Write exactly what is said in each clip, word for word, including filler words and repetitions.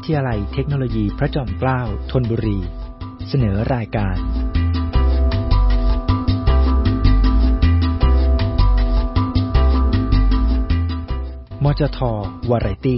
ทยาลัยเทคโนโลยีพระจอมเกล้าธนบุรีเสนอรายการมจท.วาไรตี้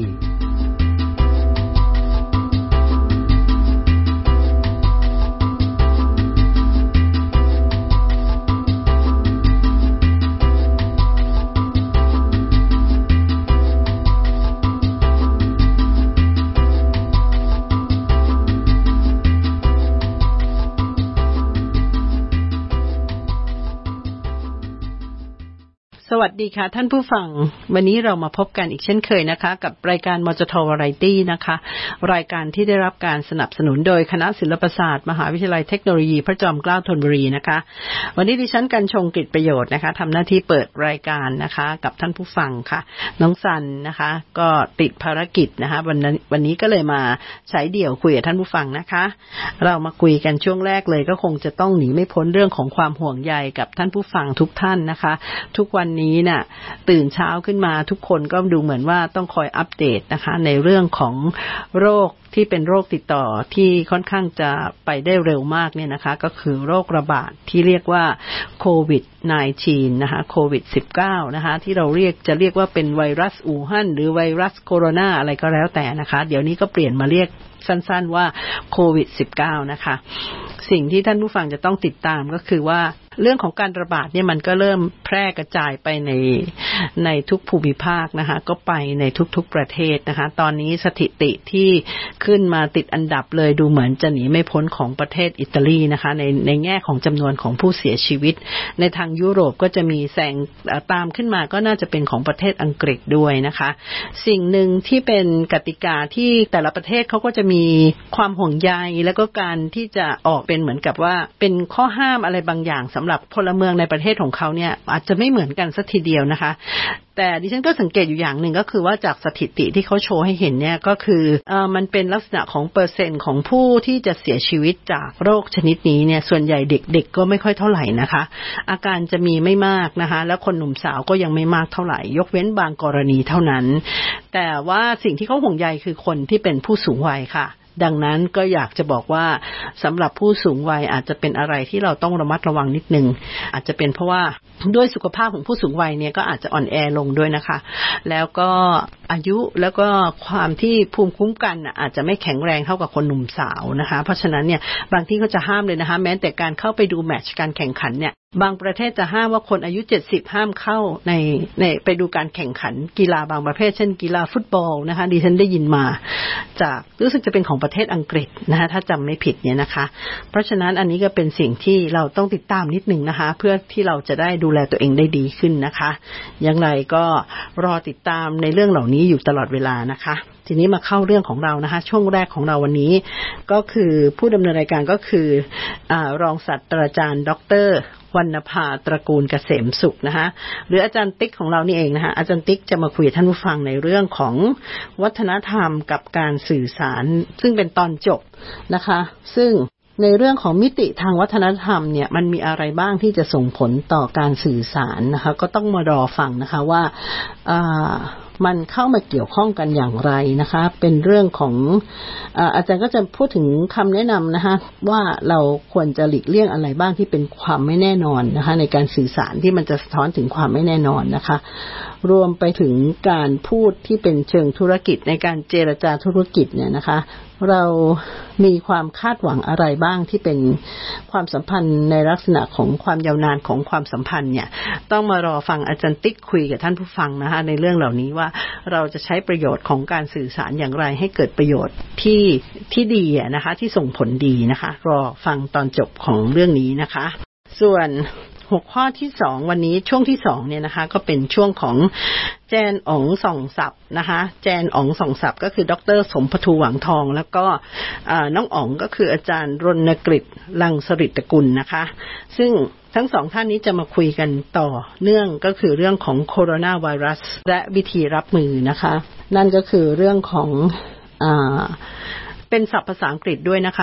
สวัสดีค่ะท่านผู้ฟังวันนี้เรามาพบกันอีกเช่นเคยนะคะกับรายการมจท.วาไรตี้นะคะรายการที่ได้รับการสนับสนุนโดยคณะศิลปศาสตร์มหาวิทยาลัยเทคโนโลยีพระจอมเกล้าธนบุรีนะคะวันนี้ดิฉันกรรชงกฤตประโยชน์นะคะทำหน้าที่เปิดรายการนะคะกับท่านผู้ฟังค่ะน้องซันนะคะก็ติดภารกิจนะคะวันนี้วันนี้ก็เลยมาใช้เดี่ยวคุยกับท่านผู้ฟังนะคะเรามาคุยกันช่วงแรกเลยก็คงจะต้องหนีไม่พ้นเรื่องของความห่วงใยกับท่านผู้ฟังทุกท่านนะคะทุกวันนี้น่ะตื่นเช้าขึ้นมาทุกคนก็ดูเหมือนว่าต้องคอยอัปเดตนะคะในเรื่องของโรคที่เป็นโรคติดต่อที่ค่อนข้างจะไปได้เร็วมากเนี่ยนะคะก็คือโรคระบาดที่เรียกว่าโควิด สิบเก้า นะคะโควิด สิบเก้า นะคะที่เราเรียกจะเรียกว่าเป็นไวรัสอู่ฮั่นหรือไวรัสโคโรนาอะไรก็แล้วแต่นะคะเดี๋ยวนี้ก็เปลี่ยนมาเรียกสั้นๆว่าโควิด สิบเก้า นะคะสิ่งที่ท่านผู้ฟังจะต้องติดตามก็คือว่าเรื่องของการระบาดเนี่ยมันก็เริ่มแพร่กระจายไปในในทุกภูมิภาคนะคะก็ไปในทุกๆประเทศนะคะตอนนี้สถิติที่ขึ้นมาติดอันดับเลยดูเหมือนจะหนีไม่พ้นของประเทศอิตาลีนะคะในในแง่ของจำนวนของผู้เสียชีวิตในทางยุโรปก็จะมีแซงตามขึ้นมาก็น่าจะเป็นของประเทศอังกฤษด้วยนะคะสิ่งหนึ่งที่เป็นกติกาที่แต่ละประเทศเขาก็จะมีความห่วงใยแล้วก็การที่จะออกเป็นเหมือนกับว่าเป็นข้อห้ามอะไรบางอย่างสำหรับพลเมืองในประเทศของเขาเนี่ยอาจจะไม่เหมือนกันสักทีเดียวนะคะแต่ดิฉันก็สังเกตอยู่อย่างหนึ่งก็คือว่าจากสถิติที่เขาโชว์ให้เห็นเนี่ยก็คือเอ่อมันเป็นลักษณะของเปอร์เซ็นต์ของผู้ที่จะเสียชีวิตจากโรคชนิดนี้เนี่ยส่วนใหญ่เด็กๆก็ไม่ค่อยเท่าไหร่นะคะอาการจะมีไม่มากนะคะแล้วคนหนุ่มสาวก็ยังไม่มากเท่าไหร่ยกเว้นบางกรณีเท่านั้นแต่ว่าสิ่งที่เขาห่วงใยคือคนที่เป็นผู้สูงวัยค่ะดังนั้นก็อยากจะบอกว่าสำหรับผู้สูงวัยอาจจะเป็นอะไรที่เราต้องระมัดระวังนิดนึงอาจจะเป็นเพราะว่าด้วยสุขภาพของผู้สูงวัยเนี่ยก็อาจจะอ่อนแอลงด้วยนะคะแล้วก็อายุแล้วก็ความที่ภูมิคุ้มกันอาจจะไม่แข็งแรงเท่ากับคนหนุ่มสาวนะคะเพราะฉะนั้นเนี่ยบางที่เขาจะห้ามเลยนะคะแม้แต่การเข้าไปดูแมตช์การแข่งขันเนี่ยบางประเทศจะห้ามว่าคนอายุเจ็ดสิบห้ามเข้าในในไปดูการแข่งขันกีฬาบางประเภทเช่นกีฬาฟุตบอลนะคะดิฉันได้ยินมาจากรู้สึกจะเป็นของประเทศอังกฤษนะคะถ้าจำไม่ผิดเนี่ยนะคะเพราะฉะนั้นอันนี้ก็เป็นสิ่งที่เราต้องติดตามนิดนึงนะคะเพื่อที่เราจะได้ดูแลตัวเองได้ดีขึ้นนะคะอย่างไรก็รอติดตามในเรื่องเหล่านี้อยู่ตลอดเวลานะคะทีนี้มาเข้าเรื่องของเรานะคะช่วงแรกของเราวันนี้ก็คือผู้ดำเนินรายการก็คืออ่ารองศาสตราจารย์ดร.วรรณภาตระกูลเกษมสุขนะคะหรืออาจารย์ติ๊กของเรานี่เองนะคะอาจารย์ติ๊กจะมาคุยกับท่านผู้ฟังในเรื่องของวัฒนธรรมกับการสื่อสารซึ่งเป็นตอนจบนะคะซึ่งในเรื่องของมิติทางวัฒนธรรมเนี่ยมันมีอะไรบ้างที่จะส่งผลต่อการสื่อสารนะคะก็ต้องมารอฟังนะคะว่าอ่ามันเข้ามาเกี่ยวข้องกันอย่างไรนะคะเป็นเรื่องของอ่าอาจารย์ก็จะพูดถึงคำแนะนำนะคะว่าเราควรจะหลีกเลี่ยงอะไรบ้างที่เป็นความไม่แน่นอนนะคะในการสื่อสารที่มันจะสะท้อนถึงความไม่แน่นอนนะคะรวมไปถึงการพูดที่เป็นเชิงธุรกิจในการเจรจาธุรกิจเนี่ยนะคะเรามีความคาดหวังอะไรบ้างที่เป็นความสัมพันธ์ในลักษณะของความยาวนานของความสัมพันธ์เนี่ยต้องมารอฟังอาจารย์ติ๊กคุยกับท่านผู้ฟังนะคะในเรื่องเหล่านี้ว่าเราจะใช้ประโยชน์ของการสื่อสารอย่างไรให้เกิดประโยชน์ที่ที่ดีนะคะที่ส่งผลดีนะคะรอฟังตอนจบของเรื่องนี้นะคะส่วนหัวข้อที่สองวันนี้ช่วงที่สองเนี่ยนะคะก็เป็นช่วงของแจนอ๋องส่องศัพท์นะคะแจนอ๋องส่องศัพท์ก็คือดร.สมภทูหวังทองแล้วก็น้องอ๋องก็คืออาจารย์รณกฤษลังสฤษกุลนะคะซึ่งทั้งสองท่านนี้จะมาคุยกันต่อเนื่องก็คือเรื่องของโคโรนาไวรัสและวิธีรับมือนะคะนั่นก็คือเรื่องของอ่าเป็นศัพท์ภาษาอังกฤษด้วยนะคะ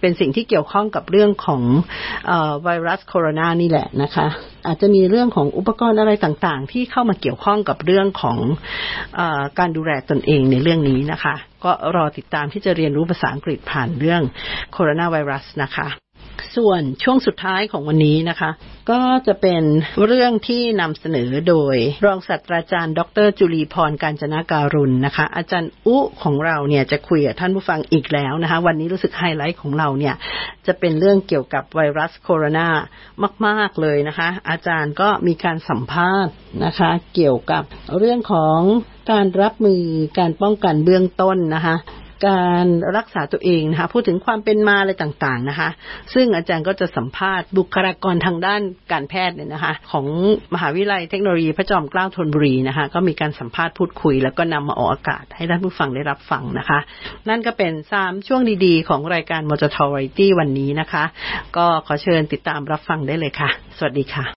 เป็นสิ่งที่เกี่ยวข้องกับเรื่องของเอ่อไวรัสโคโรนานี่แหละนะคะอาจจะมีเรื่องของอุปกรณ์อะไรต่างๆที่เข้ามาเกี่ยวข้องกับเรื่องของเอ่อการดูแลตนเองในเรื่องนี้นะคะก็รอติดตามที่จะเรียนรู้ภาษาอังกฤษผ่านเรื่องโคโรนาไวรัสนะคะส่วนช่วงสุดท้ายของวันนี้นะคะก็จะเป็นเรื่องที่นำเสนอโดยรองศาสตราจารย์ดรจุลีพรกาญจนาการุณนะคะอาจารย์อุของเราเนี่ยจะคุยกับท่านผู้ฟังอีกแล้วนะคะวันนี้รู้สึกไฮไลท์ของเราเนี่ยจะเป็นเรื่องเกี่ยวกับไวรัสโคโรนามากๆเลยนะคะอาจารย์ก็มีการสัมภาษณ์นะคะเกี่ยวกับเรื่องของการรับมือการป้องกันเบื้องต้นนะคะการรักษาตัวเองนะคะพูดถึงความเป็นมาอะไรต่างๆนะคะซึ่งอาจารย์ก็จะสัมภาษณ์บุคลากรทางด้านการแพทย์เนี่ยนะคะของมหาวิทยาลัยเทคโนโลยีพระจอมเกล้าธนบุรีนะคะก็มีการสัมภาษณ์พูดคุยแล้วก็นำมาออกอากาศให้ท่านผู้ฟังได้รับฟังนะคะนั่นก็เป็นสามช่วงดีๆของรายการมจท Variety วันนี้นะคะก็ขอเชิญติดตามรับฟังได้เลยค่ะสวัสดีค่ะ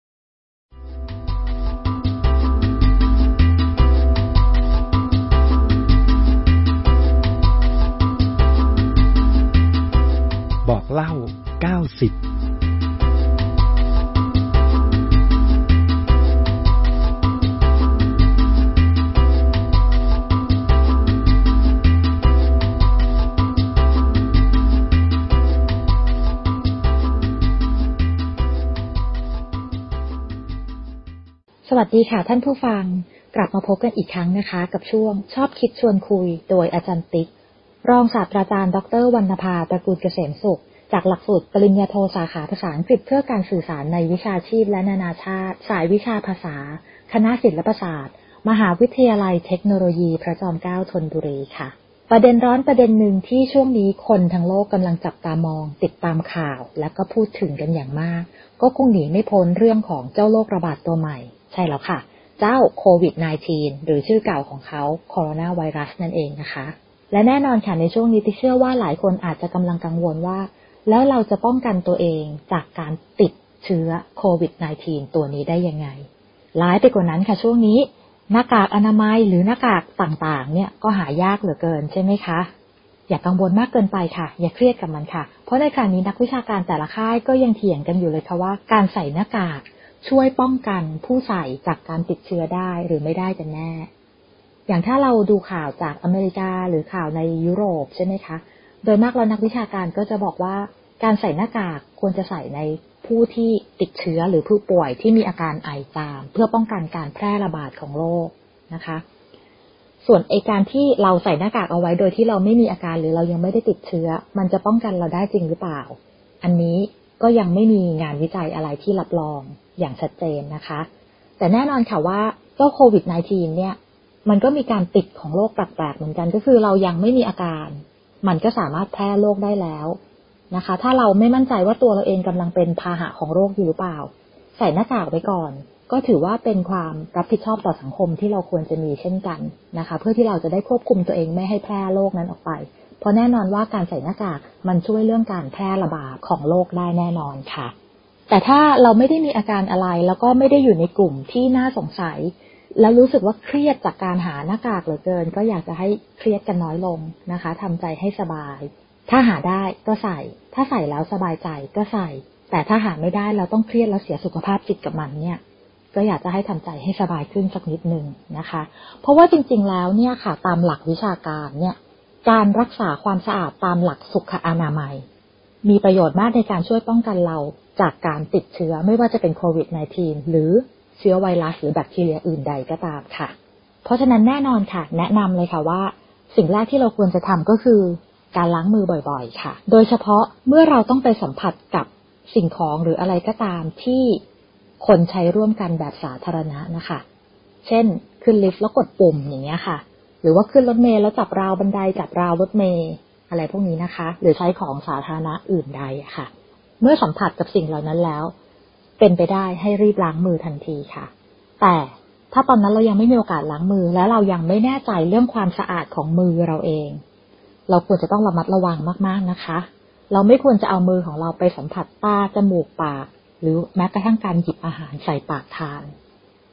บอกเล่าเก้าสิบสวัสดีค่ะท่านผู้ฟังกลับมาพบกันอีกครั้งนะคะกับช่วงชอบคิดชวนคุยโดยอาจารย์ติ๊กรองศาสตราจารย์ดรวรรณภาตระกูลเกษมสุขจากหลักสูตรปริญญาโทสาขาภาษาอังกฤษเพื่อการสื่อสารในวิชาชีพและนานาชาติสายวิชาภาษาคณะศิลปศาสตร์มหาวิทยาลัยเทคโนโลยีพระจอมเกล้าธนบุรีค่ะประเด็นร้อนประเด็นหนึ่งที่ช่วงนี้คนทั้งโลกกำลังจับตามองติดตามข่าวและก็พูดถึงกันอย่างมากก็คงหนีไม่พ้นเรื่องของเจ้าโรคระบาดตัวใหม่ใช่แล้วค่ะเจ้าโควิด สิบเก้า หรือชื่อเก่าของเขาโคโรนาไวรัสนั่นเองนะคะและแน่นอนค่ะในช่วงนี้ที่เชื่อว่าหลายคนอาจจะกำลังกังวลว่าแล้วเราจะป้องกันตัวเองจากการติดเชื้อโควิด สิบเก้า ตัวนี้ได้ยังไงร้ายไปกว่านั้นค่ะช่วงนี้หน้ากากอนามัยหรือหน้ากากต่างๆเนี่ยก็หายากเหลือเกินใช่ไหมคะอย่ากังวลมากเกินไปค่ะอย่าเครียดกับมันค่ะเพราะในขณะนี้นักวิชาการแต่ละค่ายก็ยังเถียงกันอยู่เลยค่ะว่าการใส่หน้ากากช่วยป้องกันผู้ใส่จากการติดเชื้อได้หรือไม่ได้กันแน่อย่างถ้าเราดูข่าวจากอเมริกาหรือข่าวในยุโรปใช่ไหมคะโดยมากแล้วนักวิชาการก็จะบอกว่าการใส่หน้ากากควรจะใส่ในผู้ที่ติดเชื้อหรือผู้ป่วยที่มีอาการไอจามเพื่อป้องกันการแพร่ระบาดของโรคนะคะส่วนไอ้การที่เราใส่หน้ากากเอาไว้โดยที่เราไม่มีอาการหรือเรายังไม่ได้ติดเชื้อมันจะป้องกันเราได้จริงหรือเปล่าอันนี้ก็ยังไม่มีงานวิจัยอะไรที่รับรองอย่างชัดเจนนะคะแต่แน่นอนค่ะว่าเจ้าโควิด สิบเก้า เนี่ยมันก็มีการติดของโรคแปลกๆเหมือนกันก็คือเรายังไม่มีอาการมันก็สามารถแพร่โรคได้แล้วนะคะถ้าเราไม่มั่นใจว่าตัวเราเองกำลังเป็นพาหะของโรคอยู่หรือเปล่าใส่หน้ากากไว้ก่อนก็ถือว่าเป็นความรับผิดชอบต่อสังคมที่เราควรจะมีเช่นกันนะคะเพื่อที่เราจะได้ควบคุมตัวเองไม่ให้แพร่โรคนั้นออกไปเพราะแน่นอนว่าการใส่หน้ากากมันช่วยเรื่องการแพร่ระบาดของโรคได้แน่นอนค่ะแต่ถ้าเราไม่ได้มีอาการอะไรแล้วก็ไม่ได้อยู่ในกลุ่มที่น่าสงสัยแล้วรู้สึกว่าเครียดจากการหาหน้ากากเหลือเกินก็อยากจะให้เครียดกันน้อยลงนะคะทำใจให้สบายถ้าหาได้ก็ใส่ถ้าใส่แล้วสบายใจก็ใส่แต่ถ้าหาไม่ได้เราต้องเครียดแล้วเสียสุขภาพจิตกับมันเนี่ยก็อยากจะให้ทำใจให้สบายขึ้นสักนิดนึงนะคะเพราะว่าจริงๆแล้วเนี่ยค่ะตามหลักวิชาการเนี่ยการรักษาความสะอาดตามหลักสุขอนามัยมีประโยชน์มากในการช่วยป้องกันเราจากการติดเชื้อไม่ว่าจะเป็นโควิด สิบเก้า หรือเชื้อไวรัสหรือแบคทีเรียอื่นใดก็ตามค่ะเพราะฉะนั้นแน่นอนค่ะแนะนำเลยค่ะว่าสิ่งแรกที่เราควรจะทำก็คือการล้างมือบ่อยๆค่ะโดยเฉพาะเมื่อเราต้องไปสัมผัสกับสิ่งของหรืออะไรก็ตามที่คนใช้ร่วมกันแบบสาธารณะนะคะเช่นขึ้นลิฟต์แล้วกดปุ่มอย่างเงี้ยค่ะหรือว่าขึ้นรถเมล์แล้วจับราวบันไดจับราวรถเมล์อะไรพวกนี้นะคะหรือใช้ของสาธารณะอื่นใดค่ะเมื่อสัมผัสกับสิ่งเหล่านั้นแล้วเป็นไปได้ให้รีบล้างมือทันทีค่ะแต่ถ้าตอนนั้นเรายังไม่มีโอกาสล้างมือและเรายังไม่แน่ใจเรื่องความสะอาดของมือเราเองเราควรจะต้องระมัดระวังมากๆนะคะเราไม่ควรจะเอามือของเราไปสัมผัสตาจมูกปากหรือแม้กระทั่งการหยิบอาหารใส่ปากทาน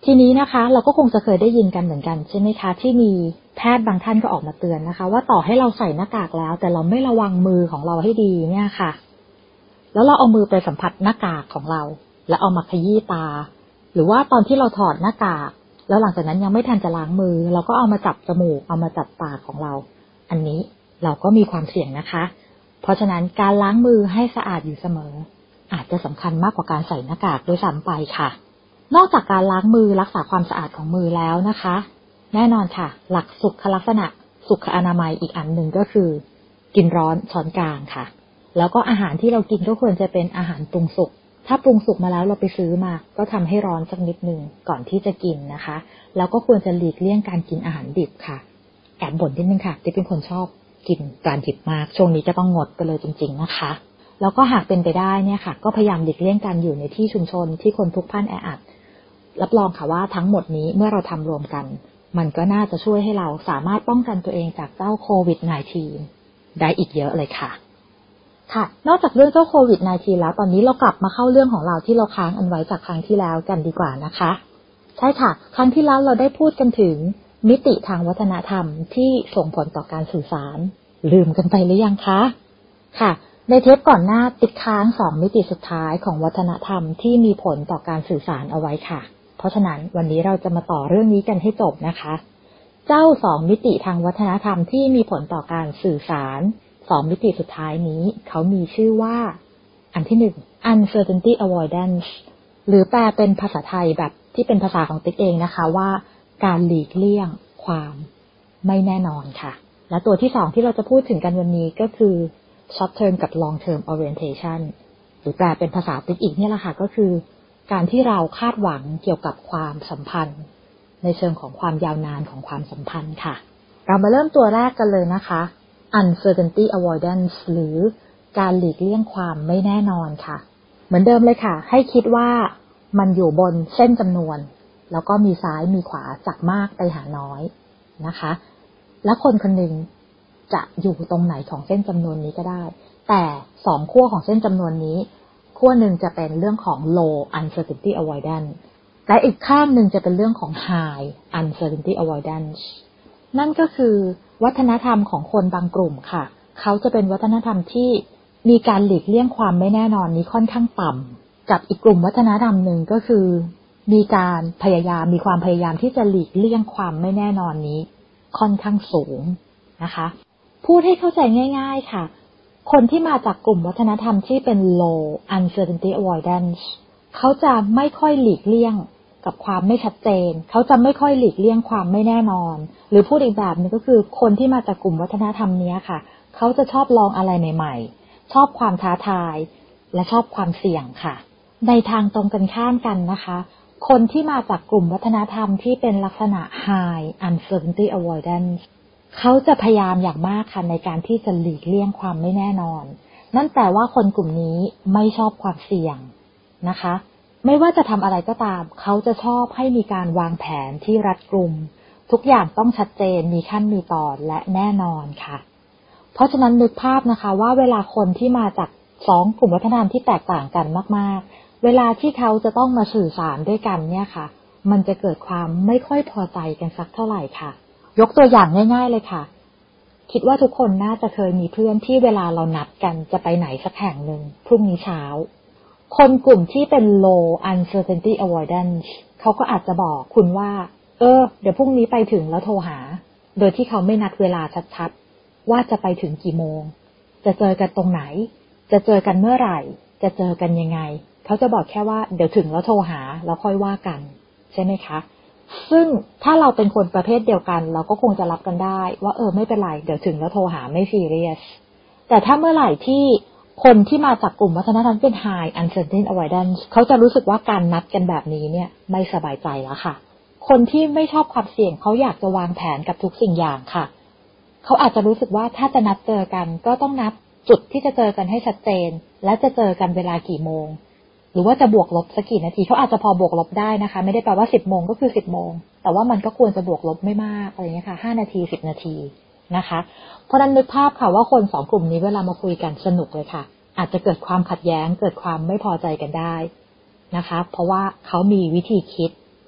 ทีนี้นะคะเราก็คงจะเคยได้ยินกันเหมือนกันใช่ไหมคะที่มีแพทย์บางท่านก็ออกมาเตือนนะคะว่าต่อให้เราใส่หน้ากากแล้วแต่เราไม่ระวังมือของเราให้ดีเนี่ยค่ะแล้วเราเอามือไปสัมผัสหน้ากากของเราแล้วเอามาขยี้ตาหรือว่าตอนที่เราถอดหน้ากากแล้วหลังจากนั้นยังไม่ทันจะล้างมือเราก็เอามาจับจมูกเอามาจับปากของเราอันนี้เราก็มีความเสี่ยงนะคะเพราะฉะนั้นการล้างมือให้สะอาดอยู่เสมออาจจะสำคัญมากกว่าการใส่หน้ากากด้วยซ้ำไปค่ะนอกจากการล้างมือรักษาความสะอาดของมือแล้วนะคะแน่นอนค่ะหลักสุขลักษณะสุขอนามัยอีกอันหนึ่งก็คือกินร้อนช้อนกลางค่ะแล้วก็อาหารที่เรากินก็ควรจะเป็นอาหารปรุงสุกถ้าปรุงสุกมาแล้วเราไปซื้อมาก็ทำให้ร้อนสักนิดนึงก่อนที่จะกินนะคะแล้วก็ควรจะหลีกเลี่ยงการกินอาหารดิบค่ะแอบบ่นนิดนึงค่ะที่เป็นคนชอบกินการดิบมากช่วงนี้จะต้องงดไปเลยจริงๆนะคะแล้วก็หากเป็นไปได้เนี่ยค่ะก็พยายามหลีกเลี่ยงการอยู่ในที่ชุมชนที่คนพลุกพล่านแออัดรับรองค่ะว่าทั้งหมดนี้เมื่อเราทำรวมกันมันก็น่าจะช่วยให้เราสามารถป้องกันตัวเองจากเจ้าโควิด สิบเก้า ได้อีกเยอะเลยค่ะค่ะนอกจากเรื่องเจ้าโควิด สิบเก้า แล้วตอนนี้เรากลับมาเข้าเรื่องของเราที่เราค้างอันไว้จากครั้งที่แล้วกันดีกว่านะคะใช่ค่ะครั้งที่แล้วเราได้พูดกันถึงมิติทางวัฒนธรรมที่ส่งผลต่อการสื่อสารลืมกันไปหรือยังคะค่ะในเทปก่อนหน้าติดค้างสองมิติสุดท้ายของวัฒนธรรมที่มีผลต่อการสื่อสารเอาไว้ค่ะเพราะฉะนั้นวันนี้เราจะมาต่อเรื่องนี้กันให้จบนะคะเจ้าสองมิติทางวัฒนธรรมที่มีผลต่อการสื่อสารสองมิติสุดท้ายนี้เขามีชื่อว่าอันที่หนึ่ง uncertainty avoidance หรือแปลเป็นภาษาไทยแบบที่เป็นภาษาของติ๊กเองนะคะว่าการหลีกเลี่ยงความไม่แน่นอนค่ะและตัวที่สองที่เราจะพูดถึงกันวันนี้ก็คือ short term กับ long term orientation หรือแปลเป็นภาษาติ๊กอีกนี่แหละค่ะก็คือการที่เราคาดหวังเกี่ยวกับความสัมพันธ์ในเชิงของความยาวนานของความสัมพันธ์ค่ะเรามาเริ่มตัวแรกกันเลยนะคะ uncertainty avoidance หรือการหลีกเลี่ยงความไม่แน่นอนค่ะเหมือนเดิมเลยค่ะให้คิดว่ามันอยู่บนเส้นจำนวนแล้วก็มีซ้ายมีขวาจากมากไปหาน้อยนะคะและคนคนหนึ่งจะอยู่ตรงไหนของเส้นจำนวนนี้ก็ได้แต่สองขั้วของเส้นจำนวนนี้ขั้วหนึ่งจะเป็นเรื่องของ low uncertainty avoidance และอีกข้างหนึ่งจะเป็นเรื่องของ high uncertainty avoidance นั่นก็คือวัฒนธรรมของคนบางกลุ่มค่ะเขาจะเป็นวัฒนธรรมที่มีการหลีกเลี่ยงความไม่แน่นอนนี้ค่อนข้างต่ำกับอีกกลุ่มวัฒนธรรมหนึ่งก็คือมีการพยายามมีความพยายามที่จะหลีกเลี่ยงความไม่แน่นอนนี้ค่อนข้างสูงนะคะพูดให้เข้าใจง่ายๆค่ะคนที่มาจากกลุ่มวัฒนธรรมที่เป็น low uncertainty avoidance เขาจะไม่ค่อยหลีกเลี่ยงกับความไม่ชัดเจนเขาจะไม่ค่อยหลีกเลี่ยงความไม่แน่นอนหรือพูดอีกแบบนึงก็คือคนที่มาจากกลุ่มวัฒนธรรมนี้ค่ะเขาจะชอบลองอะไรใหม่ๆชอบความท้าทายและชอบความเสี่ยงค่ะในทางตรงกันข้ามกันนะคะคนที่มาจากกลุ่มวัฒนธรรมที่เป็นลักษณะ high uncertainty avoidance เขาจะพยายามอย่างมากค่ะในการที่จะหลีกเลี่ยงความไม่แน่นอนนั่นแปลว่าคนกลุ่มนี้ไม่ชอบความเสี่ยงนะคะไม่ว่าจะทำอะไรก็ตามเขาจะชอบให้มีการวางแผนที่รัดกุมทุกอย่างต้องชัดเจนมีขั้นมีตอนและแน่นอนค่ะเพราะฉะนั้นนึกภาพนะคะว่าเวลาคนที่มาจากสองกลุ่มวัฒนธรรมที่แตกต่างกันมากๆเวลาที่เขาจะต้องมาสื่อสารด้วยกันเนี่ยค่ะมันจะเกิดความไม่ค่อยพอใจกันสักเท่าไหร่ค่ะยกตัวอย่างง่ายๆเลยค่ะคิดว่าทุกคนน่าจะเคยมีเพื่อนที่เวลาเรานัดกันจะไปไหนสักแห่งหนึ่งพรุ่งนี้เช้าคนกลุ่มที่เป็น low uncertainty avoidance เขาก็อาจจะบอกคุณว่าเออเดี๋ยวพรุ่งนี้ไปถึงแล้วโทรหาโดยที่เขาไม่นัดเวลาชัดๆว่าจะไปถึงกี่โมงจะเจอกันตรงไหนจะเจอกันเมื่อไหร่จะเจอกันยังไงเขาจะบอกแค่ว่าเดี๋ยวถึงแล้วโทรหาแล้วค่อยว่ากันใช่ไหมคะซึ่งถ้าเราเป็นคนประเภทเดียวกันเราก็คงจะรับกันได้ว่าเออไม่เป็นไรเดี๋ยวถึงแล้วโทรหาไม่ซีเรียสแต่ถ้าเมื่อไหร่ที่คนที่มาจากกลุ่มวัฒนธรรมเป็น high uncertainty avoidance เขาจะรู้สึกว่าการนัดกันแบบนี้เนี่ยไม่สบายใจแล้วค่ะคนที่ไม่ชอบความเสี่ยงเขาอยากจะวางแผนกับทุกสิ่งอย่างค่ะเขาอาจจะรู้สึกว่าถ้าจะนัดเจอกันก็ต้องนัดจุดที่จะเจอกันให้ชัดเจนและจะเจอกันเวลากี่โมงหรือว่าจะบวกลบสักกี่นาทีเขาอาจจะพอบวกลบได้นะคะไม่ได้แปลว่าสิบโมงก็คือสิบโมงแต่ว่ามันก็ควรจะบวกลบไม่มากอะไรอย่างเงี้ยค่ะห้านาทีสิบนาทีนะคะเพราะนั้นนึกภาพค่ะว่าคนสองกลุ่มนี้เวลามาคุยกันสนุกเลยค่ะอาจจะเกิดความขัดแย้งเกิดความไม่พอใจกันได้นะคะเพราะว่าเขามีวิธีคิด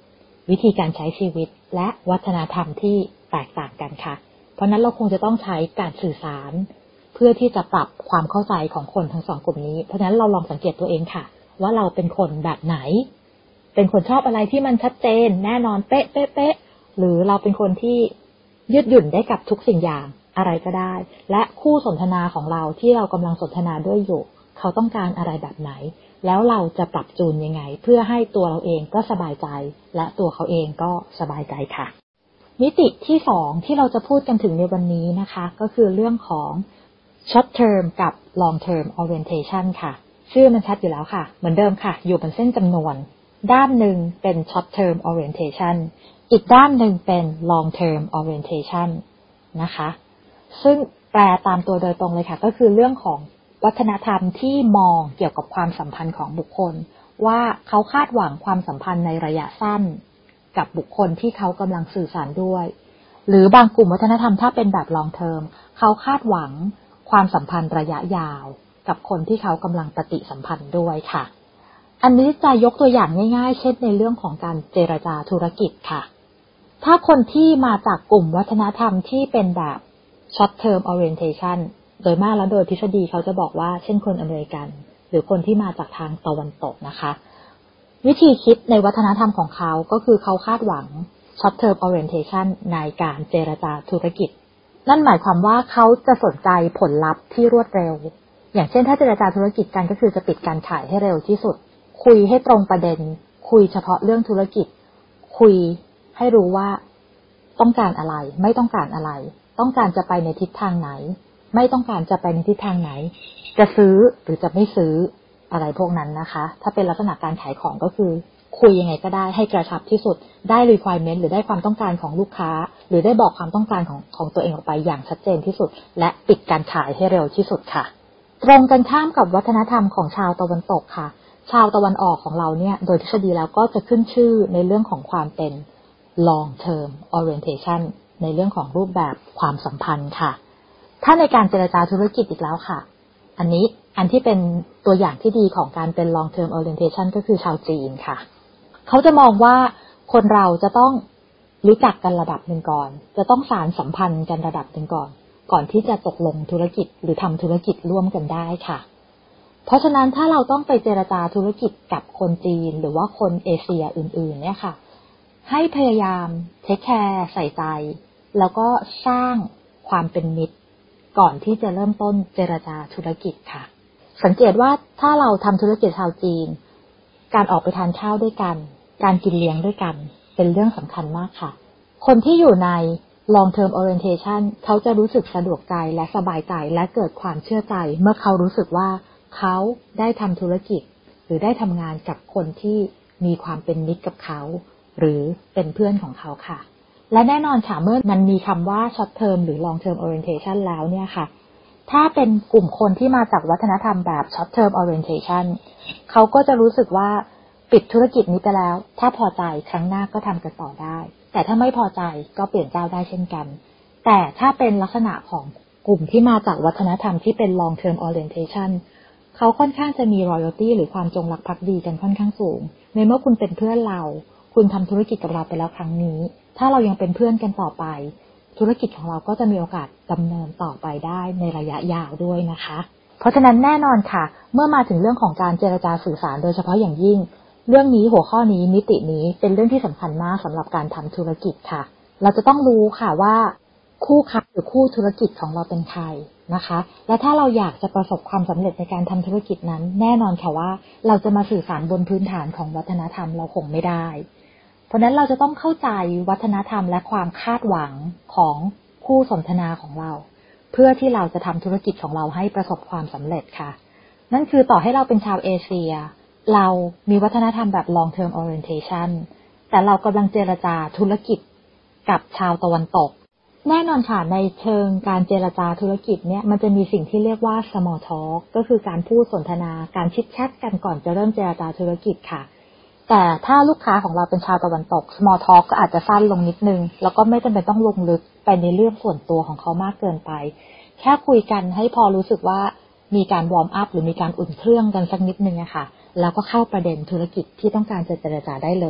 วิธีการใช้ชีวิตและวัฒนธรรมที่แตกต่างกันค่ะเพราะนั้นเราคงจะต้องใช้การสื่อสารเพื่อที่จะปรับความเข้าใจของคนทั้งสองกลุ่มนี้เพราะฉะนั้นเราลองสังเกตตัวเองค่ะว่าเราเป็นคนแบบไหนเป็นคนชอบอะไรที่มันชัดเจนแน่นอนเป๊ะเป๊ะเป๊ะหรือเราเป็นคนที่ยืดหยุ่นได้กับทุกสิ่งอย่างอะไรก็ได้และคู่สนทนาของเราที่เรากำลังสนทนาด้วยอยู่เขาต้องการอะไรแบบไหนแล้วเราจะปรับจูนยังไงเพื่อให้ตัวเราเองก็สบายใจและตัวเขาเองก็สบายใจค่ะมิติที่สองที่เราจะพูดกันถึงในวันนี้นะคะก็คือเรื่องของ short term กับ long term orientation ค่ะชื่อมันชัดอยู่แล้วค่ะเหมือนเดิมค่ะอยู่บนเส้นจำนวนด้านหนึ่งเป็น short term orientation อีกด้านหนึ่งเป็น long term orientation นะคะซึ่งแปลตามตัวโดยตรงเลยค่ะก็คือเรื่องของวัฒนธรรมที่มองเกี่ยวกับความสัมพันธ์ของบุคคลว่าเขาคาดหวังความสัมพันธ์ในระยะสั้นกับบุคคลที่เขากำลังสื่อสารด้วยหรือบางกลุ่มวัฒนธรรมถ้าเป็นแบบ long term เขาคาดหวังความสัมพันธ์ระยะยาวกับคนที่เขากำลังปฏิสัมพันธ์ด้วยค่ะอันนี้จะยกตัวอย่างง่ายๆเช่นในเรื่องของการเจรจาธุรกิจค่ะถ้าคนที่มาจากกลุ่มวัฒนธรรมที่เป็นแบบ short term orientation โดยมากแล้วโดยทฤษฎีเขาจะบอกว่าเช่นคนอเมริกันหรือคนที่มาจากทางตะวันตกนะคะวิธีคิดในวัฒนธรรมของเขาก็คือเขาคาดหวัง short term orientation ในการเจรจาธุรกิจนั่นหมายความว่าเขาจะสนใจผลลัพธ์ที่รวดเร็วอย่างเช่นถ้าเจรจาธุรกิจกันก็คือจะปิดการขายให้เร็วที่สุดคุยให้ตรงประเด็นคุยเฉพาะเรื่องธุรกิจคุยให้รู้ว่าต้องการอะไรไม่ต้องการอะไรต้องการจะไปในทิศทางไหนไม่ต้องการจะไปในทิศทางไหนจะซื้อหรือจะไม่ซื้ออะไรพวกนั้นนะคะถ้าเป็นลักษณะการขายของก็คือคุยยังไงก็ได้ให้กระชับที่สุดได้ requirement หรือได้ความต้องการของลูกค้าหรือได้บอกความต้องการของของตัวเองออกไปอย่างชัดเจนที่สุดและปิดการขายให้เร็วที่สุดค่ะตรงกันข้ามกับวัฒนธรรมของชาวตะวันตกค่ะชาวตะวันออกของเราเนี่ยโดยทฤษฎีแล้วก็จะขึ้นชื่อในเรื่องของความเป็น long term orientation ในเรื่องของรูปแบบความสัมพันธ์ค่ะถ้าในการเจรจาธุรกิจอีกแล้วค่ะอันนี้อันที่เป็นตัวอย่างที่ดีของการเป็น long term orientation ก็คือชาวจีนค่ะเขาจะมองว่าคนเราจะต้องรู้จักกันระดับหนึ่งก่อนจะต้องสานสัมพันธ์กันระดับหนึ่งก่อนก่อนที่จะตกลงธุรกิจหรือทำธุรกิจร่วมกันได้ค่ะเพราะฉะนั้นถ้าเราต้องไปเจรจาธุรกิจกับคนจีนหรือว่าคนเอเชียอื่นๆเนี่ยค่ะให้พยายามเทคแคร์ใส่ใจแล้วก็สร้างความเป็นมิตรก่อนที่จะเริ่มต้นเจรจาธุรกิจค่ะสังเกตว่าถ้าเราทำธุรกิจชาวจีนการออกไปทานข้าวด้วยกันการกินเลี้ยงด้วยกันเป็นเรื่องสำคัญมากค่ะคนที่อยู่ใน long term orientation เขาจะรู้สึกสะดวกใจและสบายใจและเกิดความเชื่อใจเมื่อเขารู้สึกว่าเขาได้ทำธุรกิจหรือได้ทำงานกับคนที่มีความเป็นมิตรกับเขาหรือเป็นเพื่อนของเขาค่ะและแน่นอนค่ะเมื่อมันมีคำว่า short term หรือ long term orientation แล้วเนี่ยค่ะถ้าเป็นกลุ่มคนที่มาจากวัฒนธรรมแบบ short term orientation เขาก็จะรู้สึกว่าปิดธุรกิจนี้ไปแล้วถ้าพอใจครั้งหน้าก็ทำกันต่อได้แต่ถ้าไม่พอใจก็เปลี่ยนเจ้าได้เช่นกันแต่ถ้าเป็นลักษณะของกลุ่มที่มาจากวัฒนธรรมที่เป็น long term orientation เขาค่อนข้างจะมี loyalty หรือความจงรักภักดีกันค่อนข้างสูงในเมื่อคุณเป็นเพื่อนเราคุณทำธุรกิจกับเราไปแล้วครั้งนี้ถ้าเรายังเป็นเพื่อนกันต่อไปธุรกิจของเราก็จะมีโอกาสดำเนินต่อไปได้ในระยะยาวด้วยนะคะเพราะฉะนั้นแน่นอนค่ะเมื่อมาถึงเรื่องของการเจรจาสื่อสารโดยเฉพาะอย่างยิ่งเรื่องนี้หัวข้อนี้มิตินี้เป็นเรื่องที่สำคัญมากสำหรับการทำธุรกิจค่ะเราจะต้องรู้ค่ะว่าคู่ค้าหรือคู่ธุรกิจของเราเป็นใครนะคะและถ้าเราอยากจะประสบความสำเร็จในการทำธุรกิจนั้นแน่นอนค่ะว่าเราจะมาสื่อสารบนพื้นฐานของวัฒนธรรมเราคงไม่ได้เพราะนั้นเราจะต้องเข้าใจวัฒนธรรมและความคาดหวังของคู่สนทนาของเราเพื่อที่เราจะทำธุรกิจของเราให้ประสบความสำเร็จค่ะนั่นคือต่อให้เราเป็นชาวเอเชียเรามีวัฒนธรรมแบบ long term orientation แต่เรากำลังเจรจาธุรกิจกับชาวตะวันตกแน่นอนค่ะในเชิงการเจรจาธุรกิจเนี่ยมันจะมีสิ่งที่เรียกว่า small talk ก็คือการพูดสนทนาการชิดแชทกันก่อนจะเริ่มเจรจาธุรกิจค่ะแต่ถ้าลูกค้าของเราเป็นชาวตะวันตก small talk ก็อาจจะสั้นลงนิดนึงแล้วก็ไม่จำเป็นต้องลงลึกไปในเรื่องส่วนตัวของเขามากเกินไปแค่คุยกันให้พอรู้สึกว่ามีการวอร์มอัพหรือมีการอุ่นเครื่องกันสักนิดนึงอะค่ะแล้วก็เข้าประเด็นธุรกิจที่ต้องการจะเจรจาได้เลย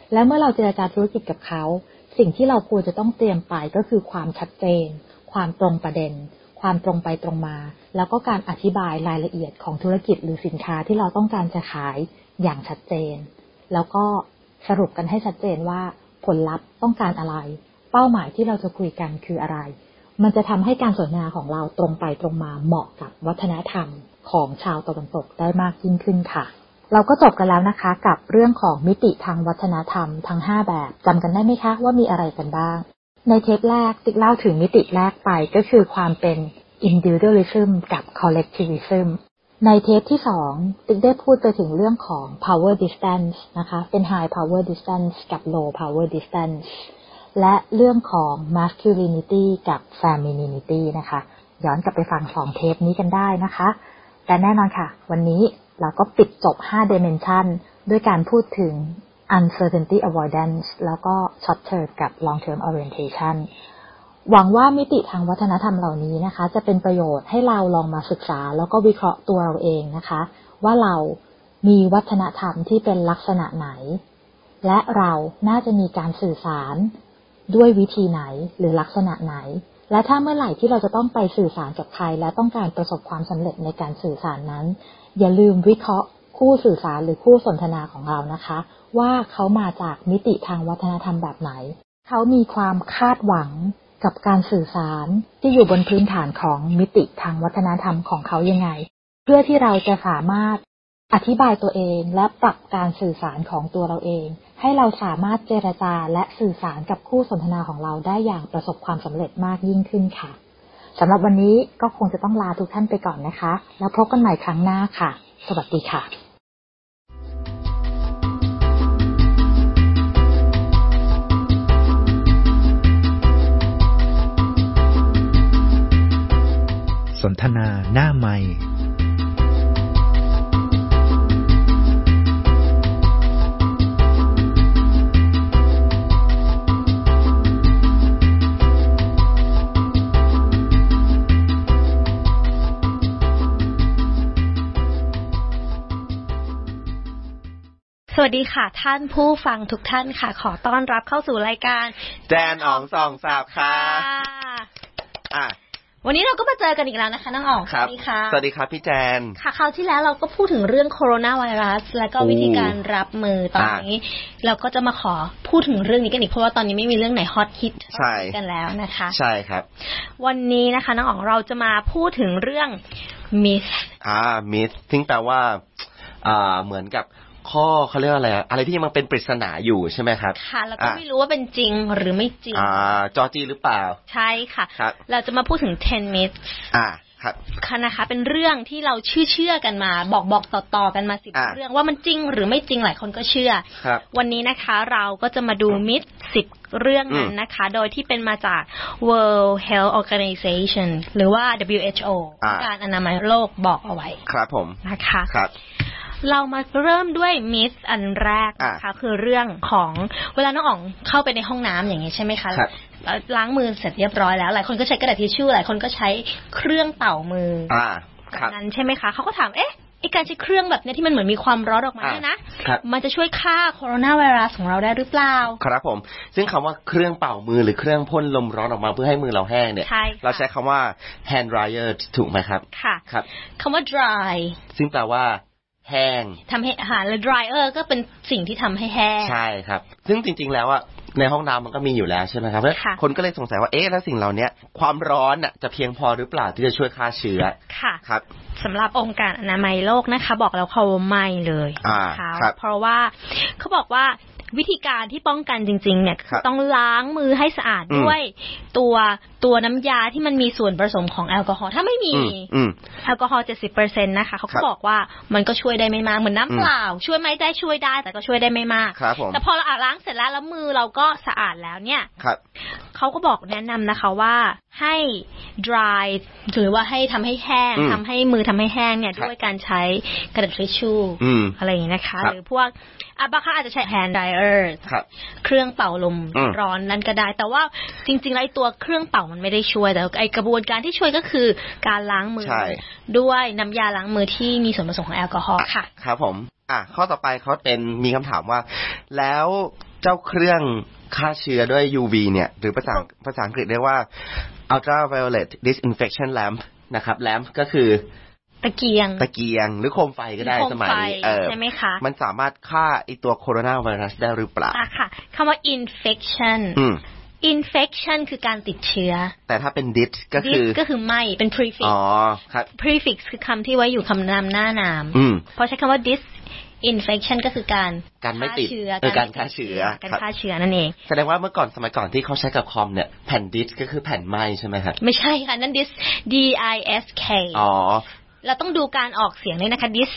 และเมื่อเราเจรจาธุรกิจกับเขาสิ่งที่เราควรจะต้องเตรียมไปก็คือความชัดเจนความตรงประเด็นความตรงไปตรงมาแล้วก็การอธิบายรายละเอียดของธุรกิจหรือสินค้าที่เราต้องการจะขายอย่างชัดเจนแล้วก็สรุปกันให้ชัดเจนว่าผลลัพธ์ต้องการอะไรเป้าหมายที่เราจะคุยกันคืออะไรมันจะทำให้การสนทนาของเราตรงไปตรงมาเหมาะกับวัฒนธรรมของชาวตะวันตกได้มากยิ่งขึ้นค่ะเราก็จบกันแล้วนะคะกับเรื่องของมิติทางวัฒนธรรมทั้งห้าแบบจำกันได้ไหมคะว่ามีอะไรกันบ้างในเทปแรกติ๊กเล่าถึงมิติแรกไปก็คือความเป็น individualism กับ collectivism ในเทปที่สองติ๊กได้พูดไปถึงเรื่องของ power distance นะคะเป็น high power distance กับ low power distance และเรื่องของ masculinity กับ femininity นะคะย้อนกลับไปฟังสองเทปนี้กันได้นะคะแต่แน่นอนค่ะวันนี้เราก็ปิดจบห้า dimension ด้วยการพูดถึง uncertainty avoidance แล้วก็ short term กับ long term orientation หวังว่ามิติทางวัฒนธรรมเหล่านี้นะคะจะเป็นประโยชน์ให้เราลองมาศึกษาแล้วก็วิเคราะห์ตัวเราเองนะคะว่าเรามีวัฒนธรรมที่เป็นลักษณะไหนและเราน่าจะมีการสื่อสารด้วยวิธีไหนหรือลักษณะไหนและถ้าเมื่อไหร่ที่เราจะต้องไปสื่อสารกับใครและต้องการประสบความสำเร็จในการสื่อสารนั้นอย่าลืมวิเคราะห์คู่สื่อสารหรือคู่สนทนาของเรานะคะว่าเขามาจากมิติทางวัฒนธรรมแบบไหนเขามีความคาดหวังกับการสื่อสารที่อยู่บนพื้นฐานของมิติทางวัฒนธรรมของเขายังไงเพื่อที่เราจะสามารถอธิบายตัวเองและปรับการสื่อสารของตัวเราเองให้เราสามารถเจรจาและสื่อสารกับคู่สนทนาของเราได้อย่างประสบความสำเร็จมากยิ่งขึ้นค่ะสำหรับวันนี้ก็คงจะต้องลาทุกท่านไปก่อนนะคะแล้วพบกันใหม่ครั้งหน้าค่ะสวัสดีค่ะสนทนาหน้าไมค์สวัสดีค่ะท่านผู้ฟังทุกท่านค่ะขอต้อนรับเข้าสู่รายการแจนอ๋องส่องสับค่ะอ่ะวันนี้เราก็มาเจอกันอีกแล้วนะคะน้องอ๋องสวัสดีค่ะสวัสดีครับพี่แจนค่ะคราวที่แล้วเราก็พูดถึงเรื่องโคโรนาไวรัสและก็วิธีการรับมือตอนนี้เราก็จะมาขอพูดถึงเรื่องนี้กันอีกเพราะว่าตอนนี้ไม่มีเรื่องไหนฮอตฮิตกันแล้วนะคะใช่ครับวันนี้นะคะน้องอ๋องเราจะมาพูดถึงเรื่องมิสอ่ามิสซึ่งแปลว่าอ่าเหมือนกับข้อเขาเรียกว่าอะไรอะไรที่ยังมันเป็นปริศนาอยู่ใช่ไหมครับค่ะแล้วก็ไม่รู้ว่าเป็นจริงหรือไม่จริงอ่าจอจีหรือเปล่าใช่ค่ะเราจะมาพูดถึงสิบ myths อ่าครับค่ะนะคะเป็นเรื่องที่เราเชื่อเชื่อกันมาบอกบอกต่อๆกันมาสิบเรื่องว่ามันจริงหรือไม่จริงหลายคนก็เชื่อวันนี้นะคะเราก็จะมาดูมิธสิบเรื่องนั้นนะคะโดยที่เป็นมาจาก World Health Organization หรือว่า ดับเบิลยู เอช โอ องค์การอนามัยโลกบอกเอาไว้ครับผมนะคะครับเรามาเริ่มด้วยมิธอันแรกนะคะคือเรื่องของเวลาน้องอ๋องเข้าไปในห้องน้ำอย่างนี้ใช่ไหมคะล้างมือเสร็จเรียบร้อยแล้วหลายคนก็ใช้กระดาษทิชชู่หลายคนก็ใช้เครื่องเป่ามือแบบนั้นใช่ไหมคะเขาก็ถามเอ๊ะไอ้การใช้เครื่องแบบนี้ที่มันเหมือนมีความร้อนออกมาเนี่ยนะมันจะช่วยฆ่าโคโรนาไวรัสของเราได้หรือเปล่าครับผมซึ่งคำว่าเครื่องเป่ามือหรือเครื่องพ่นลมร้อนออกมาเพื่อให้มือเราแห้งเนี่ยเราใช้คำว่า hand dryer ถูกไหมครับค่ะครับคำว่า dry ซึ่งแปลว่าแห้งทำให้อาหารและ dryer ก็เป็นสิ่งที่ทำให้แห้งใช่ครับซึ่งจริงๆแล้วอะในห้องน้ำมันก็มีอยู่แล้วใช่ไหมครับคนก็เลยสงสัยว่าเอ๊ะแล้วสิ่งเหล่านี้ความร้อนอะจะเพียงพอหรือเปล่าที่จะช่วยฆ่าเชื้อค่ะครับสำหรับองค์การอนามัยโลกนะคะบอกแล้วเขาไม่เลยนะคะเพราะว่าเขาบอกว่าวิธีการที่ป้องกันจริงๆเนี่ยคือต้องล้างมือให้สะอาดด้วยตัวตัวน้ำยาที่มันมีส่วนผสมของแอลกอฮอล์ถ้าไม่มีแอลกอฮอล์ เจ็ดสิบเปอร์เซ็นต์ นะคะเขาก็บอกว่ามันก็ช่วยได้ไม่มากเหมือนน้ำเปล่าช่วยไม่ได้ช่วยได้แต่ก็ช่วยได้ไม่มากแต่พอเราล้างเสร็จแล้วแล้วมือเราก็สะอาดแล้วเนี่ยเขาก็บอกแนะนำนะคะว่าให้ dry หรือว่าให้ทำให้แห้งทำให้มือทำให้แห้งเนี่ยด้วยการใช้กระดาษทิชชู่อะไรอย่างนี้นะคะหรือพวกอ่ะบางครั้งอาจจะใช้ hand dryer เครื่องเป่าลมร้อนนั่นก็ได้แต่ว่าจริงๆแล้วตัวเครื่องเป่ามันไม่ได้ช่วยแต่ไอกระบวนการที่ช่วยก็คือการล้างมือด้วยน้ำยาล้างมือที่มีส่วนผสมของแอลกอฮอล์ค่ะครับผมอ่ะข้อต่อไปเขาเป็นมีคำถามว่าแล้วเจ้าเครื่องฆ่าเชื้อด้วย ยู วี เนี่ยหรือภาษาภาษาอังกฤษเรียกว่า ultraviolet disinfection lamp นะครับ lamp ก็คือตะเกียงตะเกียงหรือโคมไฟก็ได้สมัยนี้เออใช่ไหมคะมันสามารถฆ่าไอตัวโคโรนาไวรัสได้หรือเปล่าอ่ะค่ะคำว่า infection infection คือการติดเชื้อแต่ถ้าเป็น dis ก็คือ dis ก็คือไม่เป็น prefix อ๋อครับ prefix คือคำที่ไว้อยู่คำนำหน้านามพอใช้คำว่า dis infection ก็คือการการไม่ติดการฆ่าเชื้อการฆ่าเชื้อนั่นเองแสดงว่าเมื่อก่อนสมัยก่อนที่เขาใช้กับคอมเนี่ยแผ่น dis ก็คือแผ่นไหม้ใช่ไหมครับไม่ใช่ค่ะนั่น dis d i s k อ๋อเราต้องดูการออกเสียงเลยนะคะ dis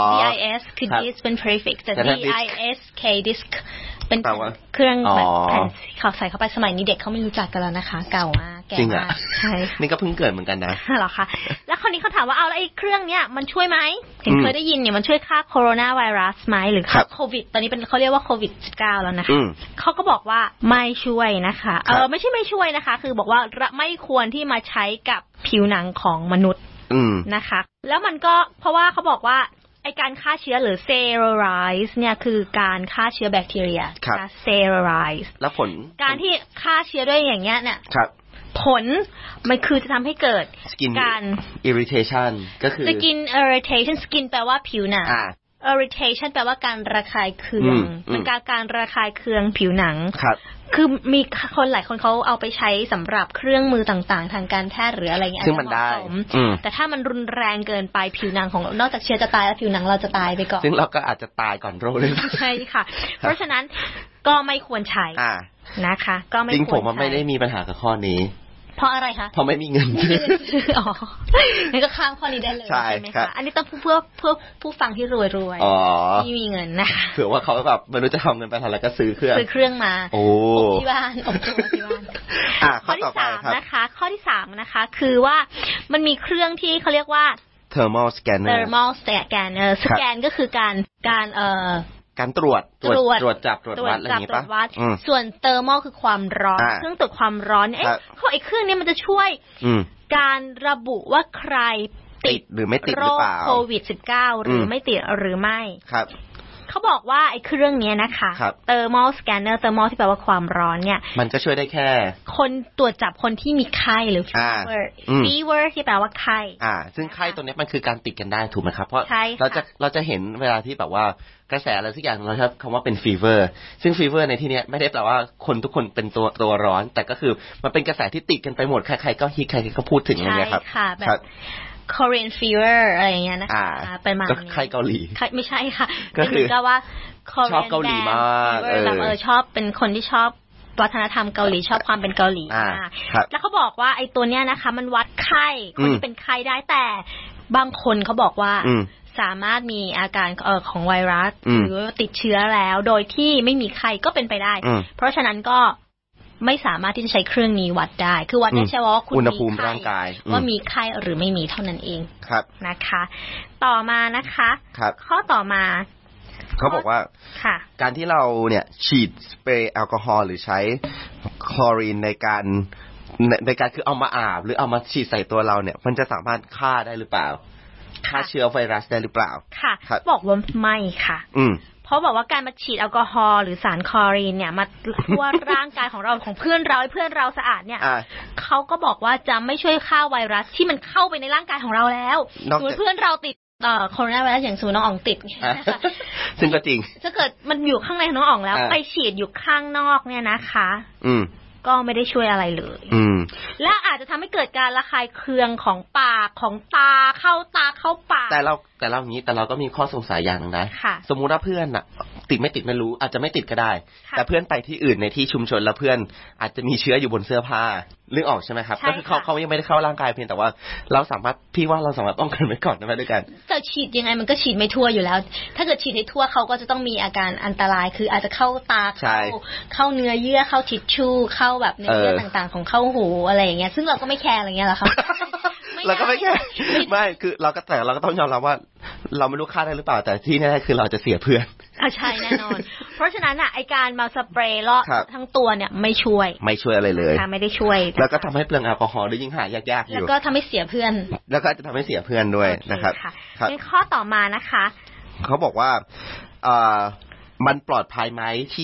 dis คือ dis เป็น prefix แต่ d i s k disk เป็นเครื่องแบบแผ่นเขาใส่เข้าไปสมัยนี้เด็กเขาไม่รู้จักกันแล้วนะคะเก่ามากแก่มากใช่นี่ก็เพิ่งเกิดเหมือนกันนะเหรอคะแล้วคราวนี้เขาถามว่าเอาแล้วไอ้เครื่องเนี้ยมันช่วยไหมเห็นเคยได้ยินเนี่ยมันช่วยฆ่าโคโรนาไวรัสไหมหรือฆ่าโควิดตอนนี้เป็นเขาเรียกว่าโควิด สิบเก้า แล้วนะคะเขาก็บอกว่าไม่ช่วยนะคะเออไม่ใช่ไม่ช่วยนะคะคือบอกว่าไม่ควรที่มาใช้กับผิวหนังของมนุษย์นะคะแล้วมันก็เพราะว่าเขาบอกว่าไอการฆ่าเชื้อหรือ sterilize เนี่ยคือการฆ่าเชื้อแบคทีเรีย sterilize แล้วผลการที่ฆ่าเชื้อด้วยอย่างเงี้ยเนี่ยผลมันคือจะทำให้เกิดการ irritation ก็คือ skin irritation skin แปลว่าผิวหนัง irritation แปลว่าการระคายเคืองเป็นการการระคายเคืองผิวหนังคือมีคนหลายคนเขาเอาไปใช้สำหรับเครื่องมือต่างๆทางการแพทย์หรืออะไรเงี้ยซึ่งมันได้แต่ถ้ามันรุนแรงเกินไปผิวหนังของนอกจากเชื้อจะตายแล้วผิวหนังเราจะตายไปก่อนซึ่งเราก็อาจจะตายก่อนโรคเลยใช่ค่ะเพราะฉะนั้นก็ไม่ควรใช้นะคะก็ไม่ควรใช้จริงผมไม่ได้มีปัญหากับข้อนี้เพราะอะไรคะเพราะไม่มีเงินอ๋องั้นก็ข้ามข้อนี้ได้เลยใช่ไหมคะอันนี้ต้องเพื่อเพื่อผู้ฟังที่รวยรวยที่มีเงินนะคะเผื่อว่าเขาแบบไม่รู้จะทำเงินไปทำอะไรก็ซื้อเครื่องซื้อเครื่องมาโอ้ที่บ้านอบตัวที่บ้านข้อที่สามนะคะข้อที่สามนะคะคือว่ามันมีเครื่องที่เขาเรียกว่า thermal scanner thermal scanner สแกนก็คือการการเอ่อการตรวจตรวจตรวจจับตรวจวัดอะไรอย่างนี้ป่ะส่วนเทอร์โมคือความร้อนเครื่องตรวจความร้อนเอ๊ะเขาไอ้เครื่องนี้มันจะช่วยการระบุว่าใครติดหรือไม่ติดหรือเปล่าโควิด สิบเก้า หรือไม่ติดหรือไม่ครับเขาบอกว่าไอ้เครื่องนี้นะคะ thermal scanner thermal ที่แปลว่าความร้อนเนี่ยมันก็ช่วยได้แค่คนตรวจจับคนที่มีไข้หรือ fever fever ที่แปลว่าไข้อ่าซึ่งไข้ตัวนี้มันคือการติดกันได้ถูกไหมครับเพราะเราจะเราจะเห็นเวลาที่แบบว่ากระแสอะไรสักอย่างเราใช้คำว่าเป็น fever ซึ่ง fever ในที่นี้ไม่ได้แปลว่าคนทุกคนเป็นตัวตัวร้อนแต่ก็คือมันเป็นกระแสที่ติดกันไปหมดใครๆก็ฮิตใครๆก็พูดถึงอะไรเงี้ยครับค่ะแบบ Korean fever อะไรอย่างเงี้ยนะคะเป็นมาก็ไข้เกาหลีไม่ใช่ค่ะก็คือก็ว่าชอบเกาหลีมากเออเออชอบเป็นคนที่ชอบวัฒนธรรมเกาหลีชอบความเป็นเกาหลีมากแล้วเขาบอกว่าไอ้ตัวเนี้ยนะคะมันวัดไข้คนที่เป็นไข้ได้แต่บางคนเขาบอกว่าสามารถมีอาการเอ่อของไวรัสหรือติดเชื้อแล้วโดยที่ไม่มีไข้ก็เป็นไปได้เพราะฉะนั้นก็ไม่สามารถที่จะใช้เครื่องนี้วัดได้คือวัดได้เฉพาะว่าคุณอุณหภูมิร่างกายว่ามีไข้หรือไม่มีเท่านั้นเองครับนะคะต่อมานะคะข้อต่อมาเขาบอกว่าการที่เราเนี่ยฉีดสเปรย์แอลกอฮอล์หรือใช้คลอรีนในการในการคือเอามาอาบหรือเอามาฉีดใส่ตัวเราเนี่ยมันจะสามารถฆ่าได้หรือเปล่าฆ่าเชื้อไวรัสได้หรือเปล่าค่ะบอกว่าไม่ค่ะเพราะบอกว่าการมาฉีดแอลกอฮอล์หรือสารคลอรีนเนี่ยมาทั่วร่างกายของเราของเพื่อนเราให้เพื่อนเราสะอาดเนี่ยเขาก็บอกว่าจะไม่ช่วยฆ่าไวรัสที่มันเข้าไปในร่างกายของเราแล้วส่วนเพื่อนเราติดโคโรนาไวรัสอย่างสมมติน้องอ๋องติดซึ่งก็จริงถ้าเกิดมันอยู่ข้างในน้องอ๋องแล้วไปฉีดอยู่ข้างนอกเนี่ยนะคะอืมก็ไม่ได้ช่วยอะไรเลยอืมและอาจจะทำให้เกิดการระคายเคืองของปากของตาเข้าตาเข้าปากแต่เราแต่เราอย่างนี้แต่เราก็มีข้อสงสัยอย่างนึงนะสมมุติว่าเพื่อนน่ะติดไม่ติดไม่รู้อาจจะไม่ติดก็ได้แต่เพื่อนไปที่อื่นในที่ชุมชนแล้วเพื่อนอาจจะมีเชื้ออยู่บนเสื้อผ้าเรื่องออกใช่ไหมครับก็คือเขาเขายังไม่ได้เข้าร่างกายเพียงแต่ว่าเราสามารถพี่ว่าเราสามารถป้องกันไว้ก่อนได้ด้วยกันแต่ฉีดยังไงมันก็ฉีดไม่ทั่วอยู่แล้วถ้าเกิดฉีดให้ทั่วเขาก็จะต้องมีอาการอันตรายคืออาจจะเข้าตาเข้าเข้าเนื้อเยื่อเข้าทิชชู่เข้าแบบเนื้อเยื่อต่างๆของเข้าหูอะไรอย่างเงี้ยซึ่งเราก็ไม่แคร์อะไรเงี้ยหรอครับเราก็ไม่แคร์ไม่คือเราก็แต่เราก็ต้องยอมรับว่าเราไม่รู้ค่าได้หรือเปล่าแต่ที่แน่ๆคือเราจะเสียเพื่อนอ่ะใช่แน่นอนเพราะฉะนั้นอ่ะไอการมาสเปรย์เลาะทั้งตัวเนี่ยไม่ช่วยไม่ช่วยอะไรเลยค่ะไม่ได้ช่วยแล้วก็ทำให้เปลืองแอลกอฮอล์ด้วยยิ่งหายากๆอยู่แล้วก็ทำให้เสียเพื่อนแล้วก็จะทำให้เสียเพื่อนด้วยนะครับครับข้อต่อมานะคะเขาบอกว่าอ่ามันปลอดภัยไหมที่จะ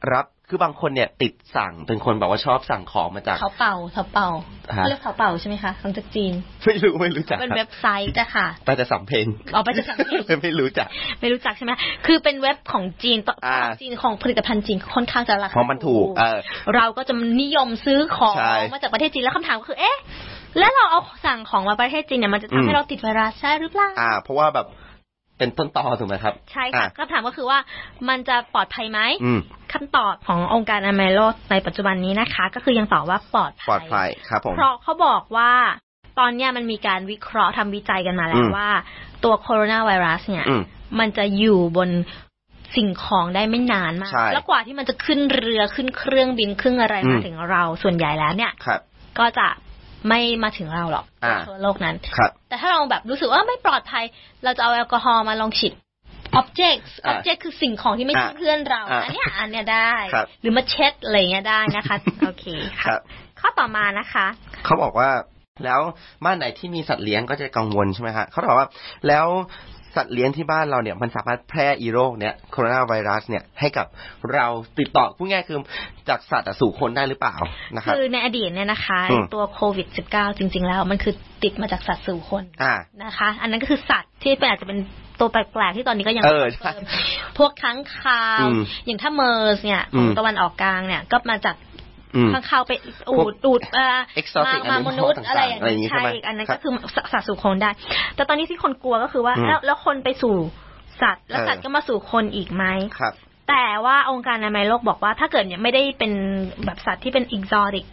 รับคือบางคนเนี่ยติดสั่งเป็นคนบอกว่าชอบสั่งของมาจากเถาเป่าเถาเป่าเรียกเถาเป่าใช่ไหมคะของจากจีนไม่รู้ไม่รู้จักเป็นเว็บไซต์จ้ะค่ะไปจะสำเพ็งอ๋อไปจะสำเพ็งไม่รู้จักไม่รู้จักใช่ไหมคือเป็นเว็บของจีนจีนของผลิตภัณฑ์จีนค่อนข้างจะราคาเพราะมันถูกเราก็จะนิยมซื้อของมาจากประเทศจีนแล้วคำถามก็คือเอ๊ะแล้วเราเอาสั่งของมาประเทศจีนเนี่ยมันจะทำให้เราติดไวรัสใช่หรือเปล่าอ่าเพราะว่าแบบเป็นต้นตอถูกไหมครับใช่ค่ะคำถามก็คือว่ามันจะปลอดภัยไหมคำตอบขององค์การอนามัยโลกในปัจจุบันนี้นะคะก็คือยังตอบว่าปลอดภัยปลอดภัยครับผมเพราะเขาบอกว่าตอนนี้มันมีการวิเคราะห์ทำวิจัยกันมาแล้วว่าตัวโคโรนาไวรัสเนี่ยมันจะอยู่บนสิ่งของได้ไม่นานมากแล้วกว่าที่มันจะขึ้นเรือขึ้นเครื่องบินขึ้นอะไรมาถึงเราส่วนใหญ่แล้วเนี่ยก็จะไม่มาถึงเราหรอกทั่วโลกนั้นแต่ถ้าเราแบบรู้สึกว่าไม่ปลอดภัยเราจะเอาแอลกอฮอล์มาลองฉีด object object คือสิ่งของที่ไม่ใช่เพื่อนเราอันนี้อันเนี้ยได้หรือมาเช็ดอะไรเงี้ยได้นะคะโอเคค่ะข้อต่อมานะคะเขาบอกว่าแล้วบ้านไหนที่มีสัตว์เลี้ยงก็จะกังวลใช่ไหมฮะเขาบอกว่าแล้วสัตว์เลี้ยงที่บ้านเราเนี่ยมันสามารถแพร่อีโรคเนี่ยโคโรนาไวรัสเนี่ยให้กับเราติดต่อพูดง่ายคือจากสัตว์สู่คนได้หรือเปล่านะครับคือในอดีตเนี่ยนะคะตัวโควิด สิบเก้า จริงๆแล้วมันคือติดมาจากสัตว์สู่คนนะคะอันนั้นก็คือสัตว์ที่เป็นอาจจะเป็นตัวแปลกๆที่ตอนนี้ก็ยังเติมพวกค้างคาวอย่างถ้าเมอร์สเนี่ยของตะวันออกกลางเนี่ยก็มาจากข้างเข้าไปอูดอูดมามามนุษย์อะไรอย่างนี้ใช่อันนั้นก็คือสัตว์สู่คนได้แต่ตอนนี้ที่คนกลัวก็คือว่าแล้วแล้วคนไปสู่สัตว์แล้วสัตว์ก็มาสู่คนอีกไหมแต่ว่าองค์การอนามัยโลกบอกว่าถ้าเกิดเนี่ยไม่ได้เป็นแบบสัตว์ที่เป็น exotic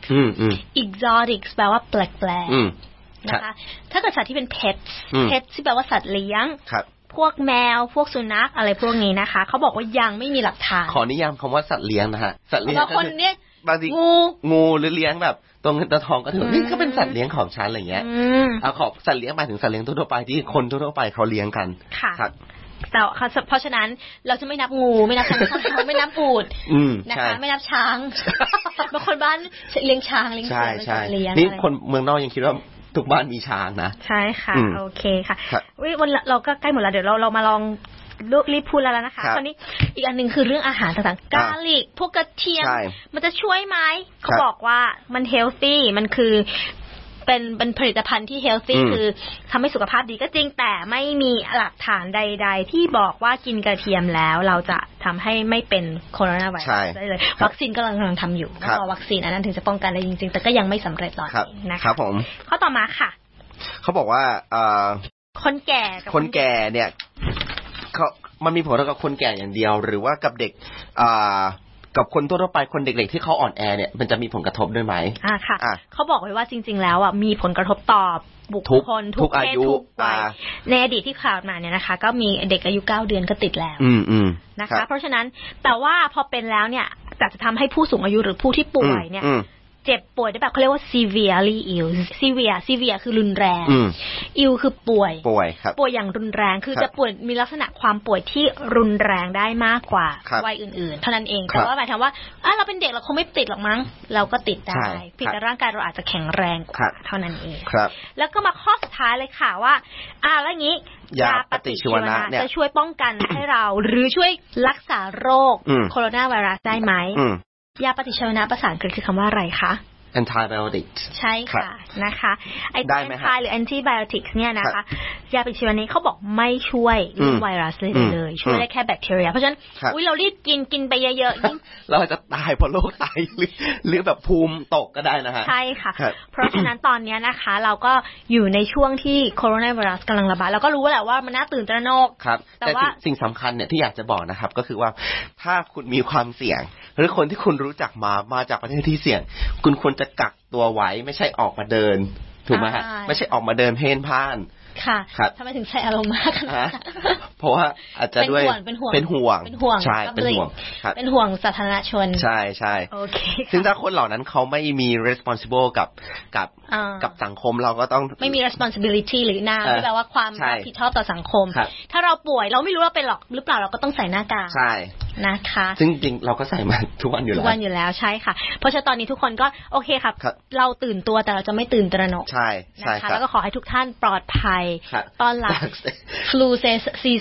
exotic แปลว่าแปลกๆนะคะถ้าเกิดสัตว์ที่เป็น pets pets ที่แปลว่าสัตว์เลี้ยงพวกแมวพวกสุนัขอะไรพวกนี้นะคะเขาบอกว่ายังไม่มีหลักฐานขอนิยามคำว่าสัตว์เลี้ยงนะฮะสัตว์เลี้ยงบางคนเนี่ยบางทีงูงูหรือเลี้ยงแบบตัวเงินตัวทองก็ถือนี่ก็เป็นสัตว์เลี้ยงของฉันอะไรเงี้ยเอาขอบสัตว์เลี้ยงหมายถึงสัตว์เลี้ยงทั่วไปที่คนทั่วไปเขาเลี้ยงกันค่ะแต่เพราะฉะนั้นเราจะไม่นับงูไม่นับช้างไม่นับอูฐนะคะไม่นับช้างบางคนบ้านเลี้ยงช้างเลี้ยงเสือเลี้ยงนี่คนเมืองนอกยังคิดว่าทุกบ้านมีช้างนะใช่ค่ะโอเคค่ะวันเราก็ใกล้หมดแล้วเดี๋ยวเราเรามาลองรีบพูดแล้วนะคะคราวนี้อีกอันนึงคือเรื่องอาหารต่างๆกาลิกพวกกระเทียมมันจะช่วยไหมเขาบอกว่ามันเฮลตี้มันคือเป็นเป็นผลิตภัณฑ์ที่เฮลตี้คือทำให้สุขภาพดีก็จริงแต่ไม่มีหลักฐานใดๆที่บอกว่ากินกระเทียมแล้วเราจะทำให้ไม่เป็นโคโรนาไวรัสได้เลยวัคซีนก็กำลังทำอยู่รอวัคซีนอันนั้นถึงจะป้องกันได้จริงๆแต่ก็ยังไม่สำเร็จตอนนี้นะคะครับผมข้อต่อมาค่ะเขาบอกว่าคนแก่คนแก่เนี่ยเขามันมีผลกับคนแก่อย่างเดียวหรือว่ากับเด็กอ่ากับคนทั่วไปคนเด็กๆที่เขาอ่อนแอเนี่ยมันจะมีผลกระทบด้วยไหมอ่าค่ะเขาบอกไว้ว่าจริงๆแล้วอ่ะมีผลกระทบต่อบุคคลทุกเพศทุกวัยในอดีตที่ข่าวมาเนี่ยนะคะก็มีเด็กอายุเก้าเดือนก็ติดแล้วนะคะเพราะฉะนั้นแต่ว่าพอเป็นแล้วเนี่ยจะทำให้ผู้สูงอายุหรือผู้ที่ป่วยเนี่ยเจ็บป่วยได้แบบเขาเรียกว่า severely ill severe severe คือรุนแรง ill คือป่วยป่วยครับป่วยอย่างรุนแรงคือจะป่วยมีลักษณะความป่วยที่รุนแรงได้มากกว่าวัยอื่นๆเท่านั้นเองแต่ว่าหมายถึงว่าอ่ะเราเป็นเด็กเราคงไม่ติดหรอกมั้งเราก็ติดได้เพียงแต่ร่างกายเราอาจจะแข็งแรงกว่าเท่านั้นเองแล้วก็มาข้อสุดท้ายเลยค่ะว่าอ่ะแล้วงี้ยาปฏิชีวนะจะช่วยป้องกันให้เราหรือช่วยรักษาโรคโคโรนาไวรัสได้ไหมยาปฏิชีวนะภาษาอังกฤษคือคำว่าอะไรคะ antibiotics ใช่ค่ะนะคะไอ้ตัวแอนไทหรือ antibiotics เนี่ยนะคะยาปฏิชีวนะนี้เขาบอกไม่ช่วยเรื่องไวรัสเลยเลยช่วยได้แค่แบคทีเรียเพราะฉะนั้นอุ้ยเรารีบกินกินไปเยอะๆเราจะตายเพราะโรคไตหรือหรือแบบภูมิตกก็ได้นะฮะใช่ค่ะเพราะฉะนั้นตอนนี้นะคะเราก็อยู่ในช่วงที่โคโรนาไวรัสกำลังระบาดเราก็รู้แหละว่ามันน่าตื่นตระหนกครับแต่ว่าสิ่งสำคัญเนี่ยที่อยากจะบอกนะครับก็คือว่าถ้าคุณมีความเสี่ยงหรือคนที่คุณรู้จักมามาจากประเทศที่เสี่ยงคุณควรจะกักตัวไว้ไม่ใช่ออกมาเดินถูกไหมฮะไม่ใช่ออกมาเดินเพ่นพ่านค่ะทำไมถึงใช้อารมณ์มากขนาดนั้นเพราะว่าอาจจะด้วยเป็นห่วงเป็นห่วงเป็นห่วงใช่เป็นห่วงเป็นห่วงสาธารณชนใช่ใช่โอเคซึ่งถ้าคนเหล่านั้นเขาไม่มี responsible กับกับกับสังคมเราก็ต้องไม่มี responsibility หรือหน้าที่แปลว่าความรับผิดชอบต่อสังคมถ้าเราป่วยเราไม่รู้ว่าเป็นหรอกหรือเปล่าเราก็ต้องใส่หน้ากากใช่นะคะซึ่งจริงเราก็ใส่มาทุกวันอยู่แล้วทุกวันอยู่แล้วใช่ค่ะเพราะฉะนั้นตอนนี้ทุกคนก็โอเคครับเราตื่นตัวแต่เราจะไม่ตื่นตระหนกใช่ใช่นะคะแล้วก็ขอให้ทุกท่านปลอดภัยตอนหลังฟลูซีซั่น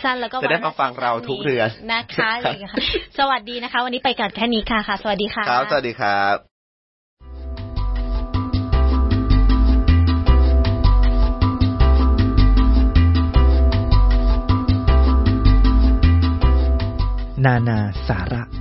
สั้นๆแล้วก็จะได้มาฟังเราทุกเดือนนะคะสวัสดีนะคะวันนี้ไปกันแค่นี้ค่ะค่ะสวัสดีค่ะครับสวัสดีครับนานาสาระ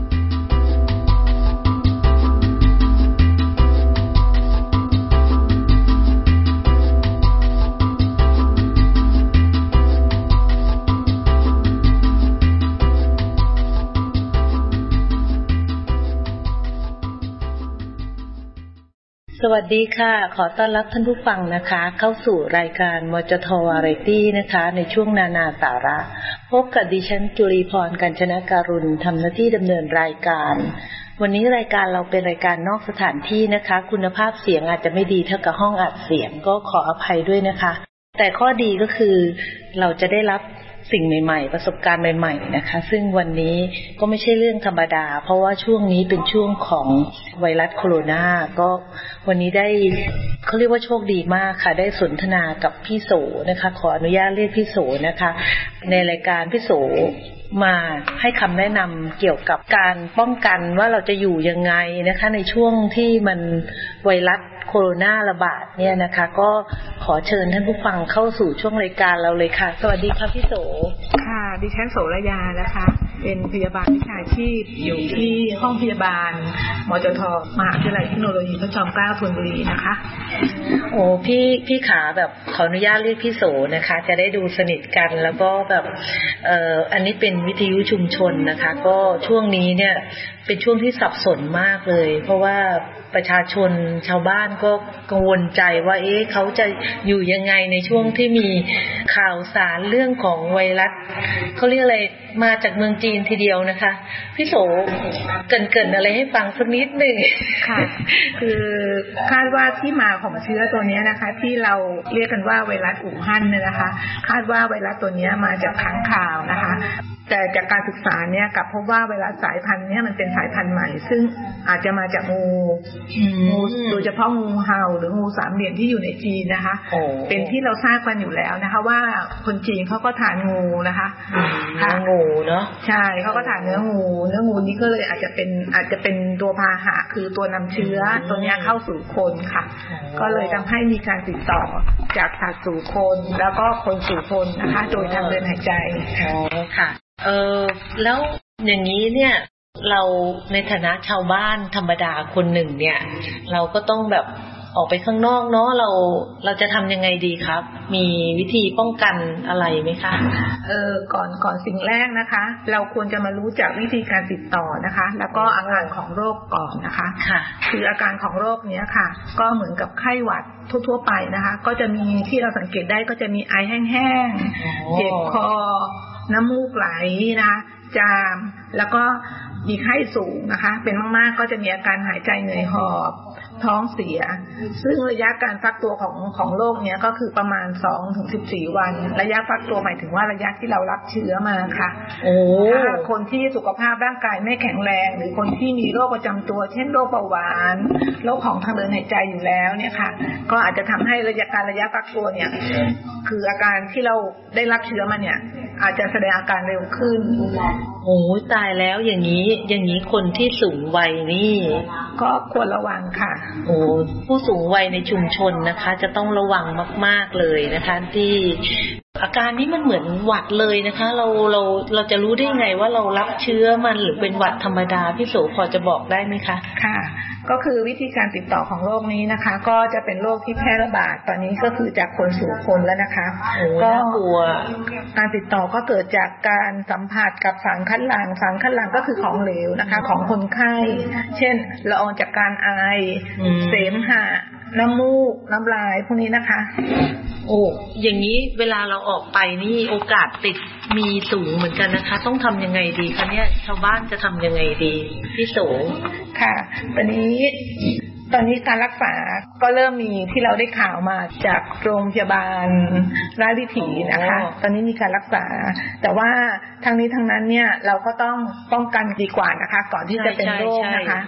สวัสดีค่ะขอต้อนรับท่านผู้ฟังนะคะเข้าสู่รายการมจทวาไรตี้นะคะในช่วงนานาสาระพบกับดิฉันจุลีพรกัญจนการุณทำหน้าที่ดำเนินรายการวันนี้รายการเราเป็นรายการนอกสถานที่นะคะคุณภาพเสียงอาจจะไม่ดีเท่ากับห้องอัดเสียงก็ขออภัยด้วยนะคะแต่ข้อดีก็คือเราจะได้รับสิ่งใหม่ๆประสบการณ์ใหม่ๆนะคะซึ่งวันนี้ก็ไม่ใช่เรื่องธรรมดาเพราะว่าช่วงนี้เป็นช่วงของไวรัสโคโรนาก็วันนี้ได้เขาเรียกว่าโชคดีมากค่ะได้สนทนากับพี่โสนะคะขออนุญาตเรียกพี่โสนะคะในรายการพี่โสมาให้คำแนะนำเกี่ยวกับการป้องกันว่าเราจะอยู่ยังไงนะคะในช่วงที่มันไวรัสโคโรนาระบาดเนี่ยนะคะก็ขอเชิญท่านผู้ฟังเข้าสู่ช่วงรายการเราเลยค่ะสวัสดีค่ะพี่โสค่ะดิฉันโสระยานะคะเป็นพยาบาลวิชาชีพอยู่ที่ห้องพยาบาลมจทมหาวิทยาลัยเทคโนโลยีพระจอมเกล้าธนบุรีนะคะโอ้พี่พี่ขาแบบขออนุญาตเรียกพี่โสนะคะจะได้ดูสนิทกันแล้วก็แบบเอ่ออันนี้เป็นวิทยุชุมชนนะคะก็ช่วงนี้เนี่ยเป็นช่วงที่สับสนมากเลยเพราะว่าประชาชนชาวบ้านก็กังวลใจว่าเอ๊ะเขาจะอยู่ยังไงในช่วงที่มีข่าวสารเรื่องของไวรัสเขาเรียกอะไรมาจากเมืองจีนทีเดียวนะคะพี่โสเกริ่นๆอะไรให้ฟังสักนิดหนึ่งค่ะคือคาดว่าที่มาของเชื้อตัวนี้นะคะที่เราเรียกกันว่าไวรัสอู่ฮั่นเนี่ยนะคะคาดว่าไวรัสตัวนี้มาจากค้างคาวนะคะแต่จากการศึกษาเนี่ยกลับพบว่าไวรัสสายพันธุ์นี้มันเป็นสายพันธุ์ใหม่ซึ่งอาจจะมาจากงูงูโดยเฉพาะงูเห่าหรืองูสามเหลี่ยมที่อยู่ในจีนนะคะเป็นที่เราทราบกันอยู่แล้วนะคะว่าคนจีนเขาก็ทานงูนะคะทานงูเนาะใช่เขาก็ทานเนื้องูเนื้องูนี้ก็เลยอาจจะเป็นอาจจะเป็นตัวพาหะคือตัวนำเชื้อตัวนี้เข้าสู่คนค่ะก็เลยทำให้มีการติดต่อจากสัตว์สู่คนแล้วก็คนสู่คนนะคะโดยทางเดินหายใจค่ะเออแล้วอย่างนี้เนี่ยเราในฐานะชาวบ้านธรรมดาคนหนึ่งเนี่ยเราก็ต้องแบบออกไปข้างนอกเนาะเราเราจะทำยังไงดีครับมีวิธีป้องกันอะไรไหมคะเออก่อนก่อนสิ่งแรกนะคะเราควรจะมารู้จักวิธีการติดต่อนะคะแล้วก็อาการของโรคก่อนนะคะค่ะคืออาการของโรคเนี้ยค่ะก็เหมือนกับไข้หวัดทั่วๆไปนะคะก็จะมีที่เราสังเกตได้ก็จะมีไอแห้งๆเจ็บคอน้ำมูกไหลนะคะจามแล้วก็มีไข้สูงนะคะเป็นมากๆก็จะมีอาการหายใจเหนื่อยหอบท้องเสียซึ่งระยะการฟักตัวของของโรคเนี้ยก็คือประมาณ สองถึงสิบสี่ วันระยะฟักตัวหมายถึงว่าระยะที่เรารับเชื้อมาค่ะโอ้ถ้าคนที่สุขภาพร่างกายไม่แข็งแรงหรือคนที่มีโรคประจำตัวเช่นโรคเบาหวานโรคของทางเดินหายใจอยู่แล้วเนี่ยค่ะก็อาจจะทำให้ระยะการระยะฟักตัวเนี่ยคืออาการที่เราได้รับเชื้อมาเนี่ยอาจจะแสดงอาการเร็วขึ้นโอ้ตายแล้วอย่างนี้อย่างนี้คนที่สูงวัยนี่ก็ควรระวังค่ะโอ้ผู้สูงวัยในชุมชนนะคะจะต้องระวังมากๆเลยนะคะที่อาการนี้มันเหมือนหวัดเลยนะคะเราเราเราจะรู้ได้ไงว่าเรารับเชื้อมันหรือเป็นหวัดธรรมดาพี่โสพอจะบอกได้ไหมคะค่ะก็คือวิธีการติดต่อของโรคนี้นะคะก็จะเป็นโรคที่แพร่ระบาดตอนนี้ก็คือจากคนสู่คนแล้วนะคะก็กลัวการติดต่อก็เกิดจากการสัมผัสกับสารคัดหลั่งสารคัดหลั่งก็คือของเหลวนะคะของคนไข้เช่นละอองจากการไอเสมหะน้ำมูกน้ำลายพวกนี้นะคะโอ้อย่างนี้เวลาเราออกไปนี่โอกาสติดมีสูงเหมือนกันนะคะต้องทำยังไงดีคะเนี่ยชาวบ้านจะทำยังไงดีพี่โสค่ะตอนนี้ตอนนี้การรักษาก็เริ่มมีที่เราได้ข่าวมาจากโรงพยาบาลราชวิถีนะคะตอนนี้มีการรักษาแต่ว่าทั้งนี้ทั้งนั้นเนี่ยเราก็ต้องป้องกันดีกว่านะคะก่อนที่จะเป็นโรคนะคะ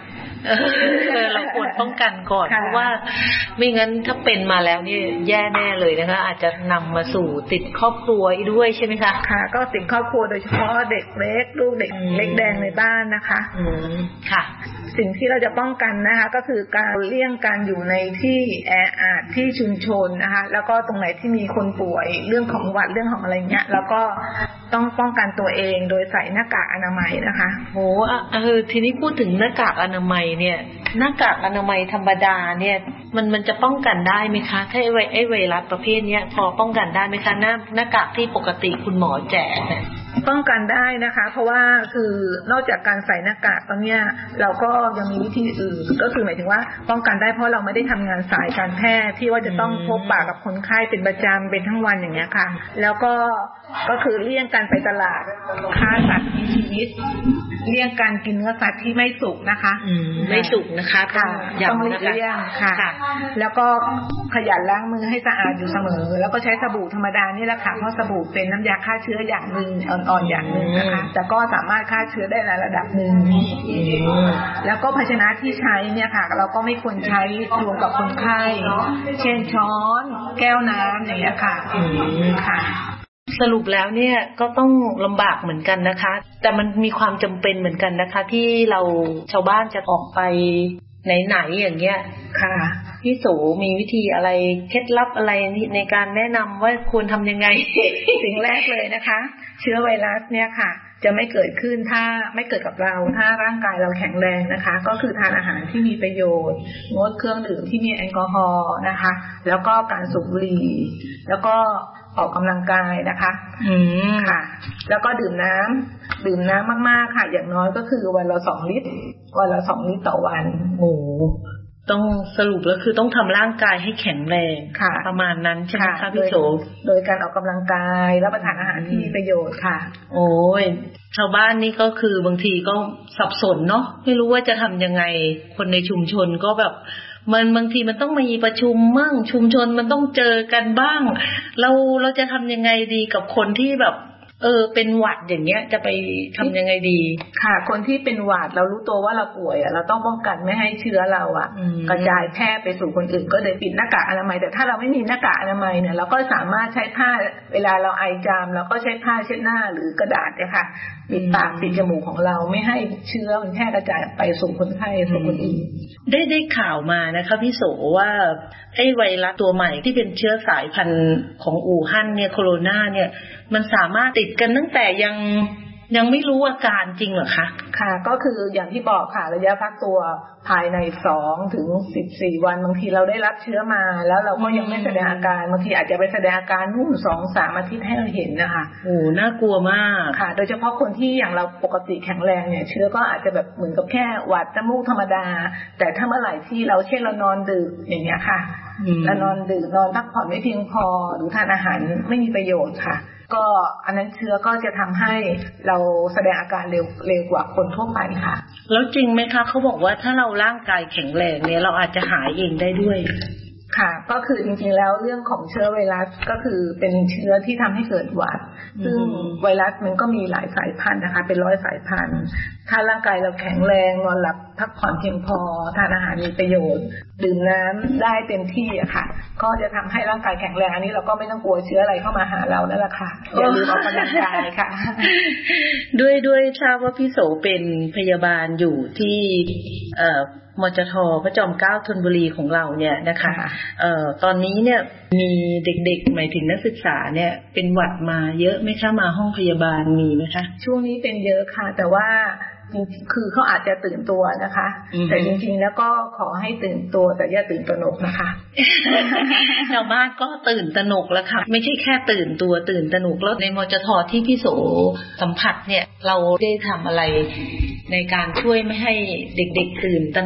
เราควรป้องกันก่อนเพราะว่าไม่งั้นถ้าเป็นมาแล้วนี่แย่แน่เลยนะคะอาจจะนำมาสู่ติดครอบครัวด้วยใช่ไหมคะค่ะก็ติดครอบครัวโดยเฉพาะเด็กเล็กลูกเด็กเล็กแดงในบ้านนะคะอืมค่ะสิ่งที่เราจะป้องกันนะคะก็คือการเลี่ยงการอยู่ในที่แออัดที่ชุมชนนะคะแล้วก็ตรงไหนที่มีคนป่วยเรื่องของหวัดเรื่องของอะไรเงี้ยแล้วก็ต้องป้องกันตัวเองโดยใส่หน้ากากอนามัยนะคะโอ้เออทีนี้พูดถึงหน้ากากอนามัยเนี่ยหน้ากากอนามัยธรรมดาเนี่ยมันมันจะป้องกันได้ไหมคะถ้าไอ้ไวไอ้ไวรัสประเภทเนี้ยพอป้องกันได้ไหมคะหน้าหน้ากากที่ปกติคุณหมอแจกเนี่ยป้องกันได้นะคะเพราะว่าคือนอกจากการใส่หน้ากากตอนเนี้ยเราก็ยังมีวิธีอื่นก็คือหมายถึงว่าป้องกันได้เพราะเราไม่ได้ทำงานสายการแพทย์ที่ว่าจะต้องพบปะกับคนไข้เป็นประจำเป็นทั้งวันอย่างเงี้ยค่ะแล้วก็ก็คือเลี่ยงการไปตลาดค้าสัตว์มีชีวิตเลี่ยงการกินเนื้อสัตว์ที่ไม่สุกนะคะไม่สุกนะคะต้องหลีกเลี่ยงค่ะแล้วก็ขยันล้างมือให้สะอาดอยู่เสมอแล้วก็ใช้สบู่ธรรมดานี่แหละค่ะเพราะสบู่เป็นน้ำยาฆ่าเชื้ออย่างนึงอ่อนๆอย่างนึงนะคะแต่ก็สามารถฆ่าเชื้อได้ในระดับนึงแล้วก็ภาชนะที่ใช้เนี่ยค่ะเราก็ไม่ควรใช้รวมกับคนไข้เช่นช้อนแก้วน้ำอย่างเงี้ยค่ะค่ะสรุปแล้วเนี่ยก็ต้องลำบากเหมือนกันนะคะแต่มันมีความจำเป็นเหมือนกันนะคะที่เราชาวบ้านจะออกไปไหนๆอย่างเงี้ยค่ะพี่โสมีวิธีอะไรเคล็ดลับอะไรในการแนะนำว่าควรทำยังไงสิ่งแรกเลยนะคะเชื้อไวรัสเนี่ยค่ะจะไม่เกิดขึ้นถ้าไม่เกิดกับเราถ้าร่างกายเราแข็งแรงนะคะก็คือทานอาหารที่มีประโยชน์งดเครื่องดื่มที่มีแอลกอฮอล์นะคะแล้วก็การสูบบุหรี่แล้วก็ออกกำลังกายนะคะอืมค่ะแล้วก็ดื่มน้ำดื่มน้ำมากๆค่ะอย่างน้อยก็คือวันละสองลิตรวันละสองลิตรต่อวันโอ้ต้องสรุปแล้วคือต้องทำร่างกายให้แข็งแรงประมาณนั้นใช่ไหมคะพี่โสโดยการออกกำลังกายรับประทานอาหารที่มีประโยชน์ค่ะโอ้ยชาวบ้านนี่ก็คือบางทีก็สับสนเนาะไม่รู้ว่าจะทำยังไงคนในชุมชนก็แบบมันบางทีมันต้องมีประชุมมั่งชุมชนมันต้องเจอกันบ้างเราเราจะทำยังไงดีกับคนที่แบบเออเป็นหวัดอย่างเงี้ยจะไปทำยังไงดีค่ะคนที่เป็นหวัดเรารู้ตัวว่าเราป่วยอ่ะเราต้องป้องกันไม่ให้เชื้อเราอ่ะกระจายแพร่ไปสู่คนอื่นก็เลยปิดหน้ากากอนามัยแต่ถ้าเราไม่มีหน้ากากอนามัยเนี่ยเราก็สามารถใช้ผ้าเวลาเราไอจามเราก็ใช้ผ้าเช็ดหน้าหรือกระดาษเนี่ยค่ะปิดปากปิดจมูกของเราไม่ให้เชื้อมันแพร่กระจายไปสู่คนไข้สู่คนอื่นได้ได้ข่าวมานะคะพี่โสว่าไอ้ไวรัสตัวใหม่ที่เป็นเชื้อสายพันธุ์ของอู่ฮั่นเนี่ยโคโรนาเนี่ยมันสามารถติดกันตั้งแต่ยังยังไม่รู้อาการจริงเหรอคะค่ะก็คืออย่างที่บอกค่ะระยะพักตัวภายในสองถึงสิบสี่วันบางทีเราได้รับเชื้อมาแล้วเราก็ยังไม่แสดงอาการบางทีอาจจะไปแสดงอาการนู่น สองถึงสาม อาทิตย์ให้เราเห็นนะคะโอ้น่ากลัวมากค่ะโดยเฉพาะคนที่อย่างเราปกติแข็งแรงเนี่ยเชื้อก็อาจจะแบบเหมือนกับแค่หวัดน้ำมูกธรรมดาแต่ถ้าเมื่อไหร่ที่เราเช่นเรานอนดึกอย่างเงี้ยค่ะแล้วนอนดึกนอนพักผ่อนไม่เพียงพอหรือทานอาหารไม่มีประโยชน์ค่ะก็อันนั้นเชื้อก็จะทำให้เราแสดงอาการเร็วเร็วกว่าคนทั่วไปค่ะแล้วจริงไหมคะเขาบอกว่าถ้าเราร่างกายแข็งแรงเนี่ยเราอาจจะหายเองได้ด้วยค่ะก็คือจริงๆแล้วเรื่องของเชื้อไวรัสก็คือเป็นเชื้อที่ทำให้เกิดหวัดซึ่งไวรัสมันก็มีหลายสายพันธุ์นะคะเป็นร้อยสายพันธุ์ถ้าร่างกายเราแข็งแรงนอนหลับพักผ่อนเพียงพอทานอาหารมีประโยชน์ดื่มน้ำได้เต็มที่อะค่ะก็จะทำให้ร่างกายแข็งแรงอันนี้เราก็ไม่ต้องกลัวเชื้ออะไรเข้ามาหาเรานั่นแหละค่ะอย่าลืมออกกำลังกายค่ะด้วยด้วยทราบว่าพี่โสเป็นพยาบาลอยู่ที่เอ่อมจท.พระจอมเกล้าธนบุรีของเราเนี่ยนะคะเอ่อตอนนี้เนี่ยมีเด็กๆหมายถึงนักศึกษาเนี่ยเป็นหวัดมาเยอะไหมคะมาห้องพยาบาลมีไหมคะช่วงนี้เป็นเยอะค่ะแต่ว่าคือเขาอาจจะตื่นตัวนะคะแต่จริงๆแล้วก็ขอให้ตื่นตัวแต่อย่าตื่นตระหนกนะคะชาวบ้านก็ตื่นตระหนกแล้วค่ะไม่ใช่แค่ตื่นตัวตื่นตระหนกแล้วในมจท.ที่พี่โสสัมผัสเนี่ยเราได้ทำอะไรในการช่วยไม่ให้เด็กๆตื่นตระหนก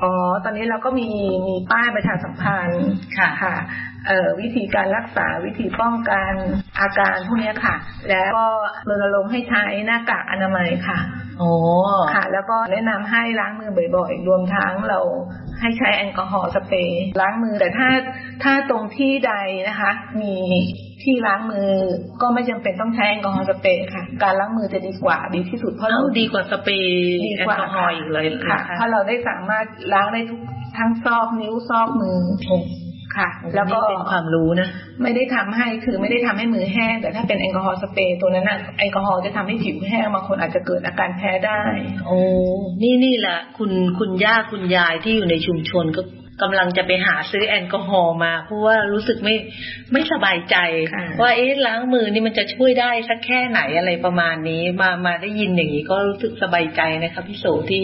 อ๋อตอนนี้เราก็มีมีป้ายประชาสัมพันธ์ค่ะค่ะเอ่อวิธีการรักษาวิธีป้องกันอาการพวกนี้ค่ะแล้วก็รณรงค์ให้ใช้หน้ากากอนามัยค่ะโอ้ค่ะแล้วก็แนะนำให้ล้างมือบ่อยๆรวมทั้งเราให้ใช้แอลกอฮอล์สเปรย์ล้างมือแต่ถ้าถ้าตรงที่ใดนะคะมีที่ล้างมือก็ไม่จำเป็นต้องใช้แอลกอฮอล์สเปรย์ค่ะการล้างมือจะดีกว่าดีที่สุดเพราะเราดีกว่าสเปรย์แอลกอฮอล์อีกเลยค่ะเพราะเราได้สามารถล้างได้ทุกทั้งซอกนิ้วซอกมือค่ะแล้วก็เป็นความรู้นะไม่ได้ทำให้คือไม่ได้ทำให้มือแห้งแต่ถ้าเป็นแอลกอฮอล์สเปรย์ตัวนั้นน่ะแอลกอฮอล์จะทำให้ผิวแห้งบางคนอาจจะเกิดอาการแพ้ได้โอ้นี่นี่แหละคุณคุณย่าคุณยายที่อยู่ในชุมชนก็กำลังจะไปหาซื้อแอลกอฮอล์มาเพราะว่ารู้สึกไม่ไม่สบายใจว่าเอ๊ะล้างมือนี่มันจะช่วยได้สักแค่ไหนอะไรประมาณนี้มามาได้ยินอย่างนี้ก็รู้สึกสบายใจนะคะพี่โสที่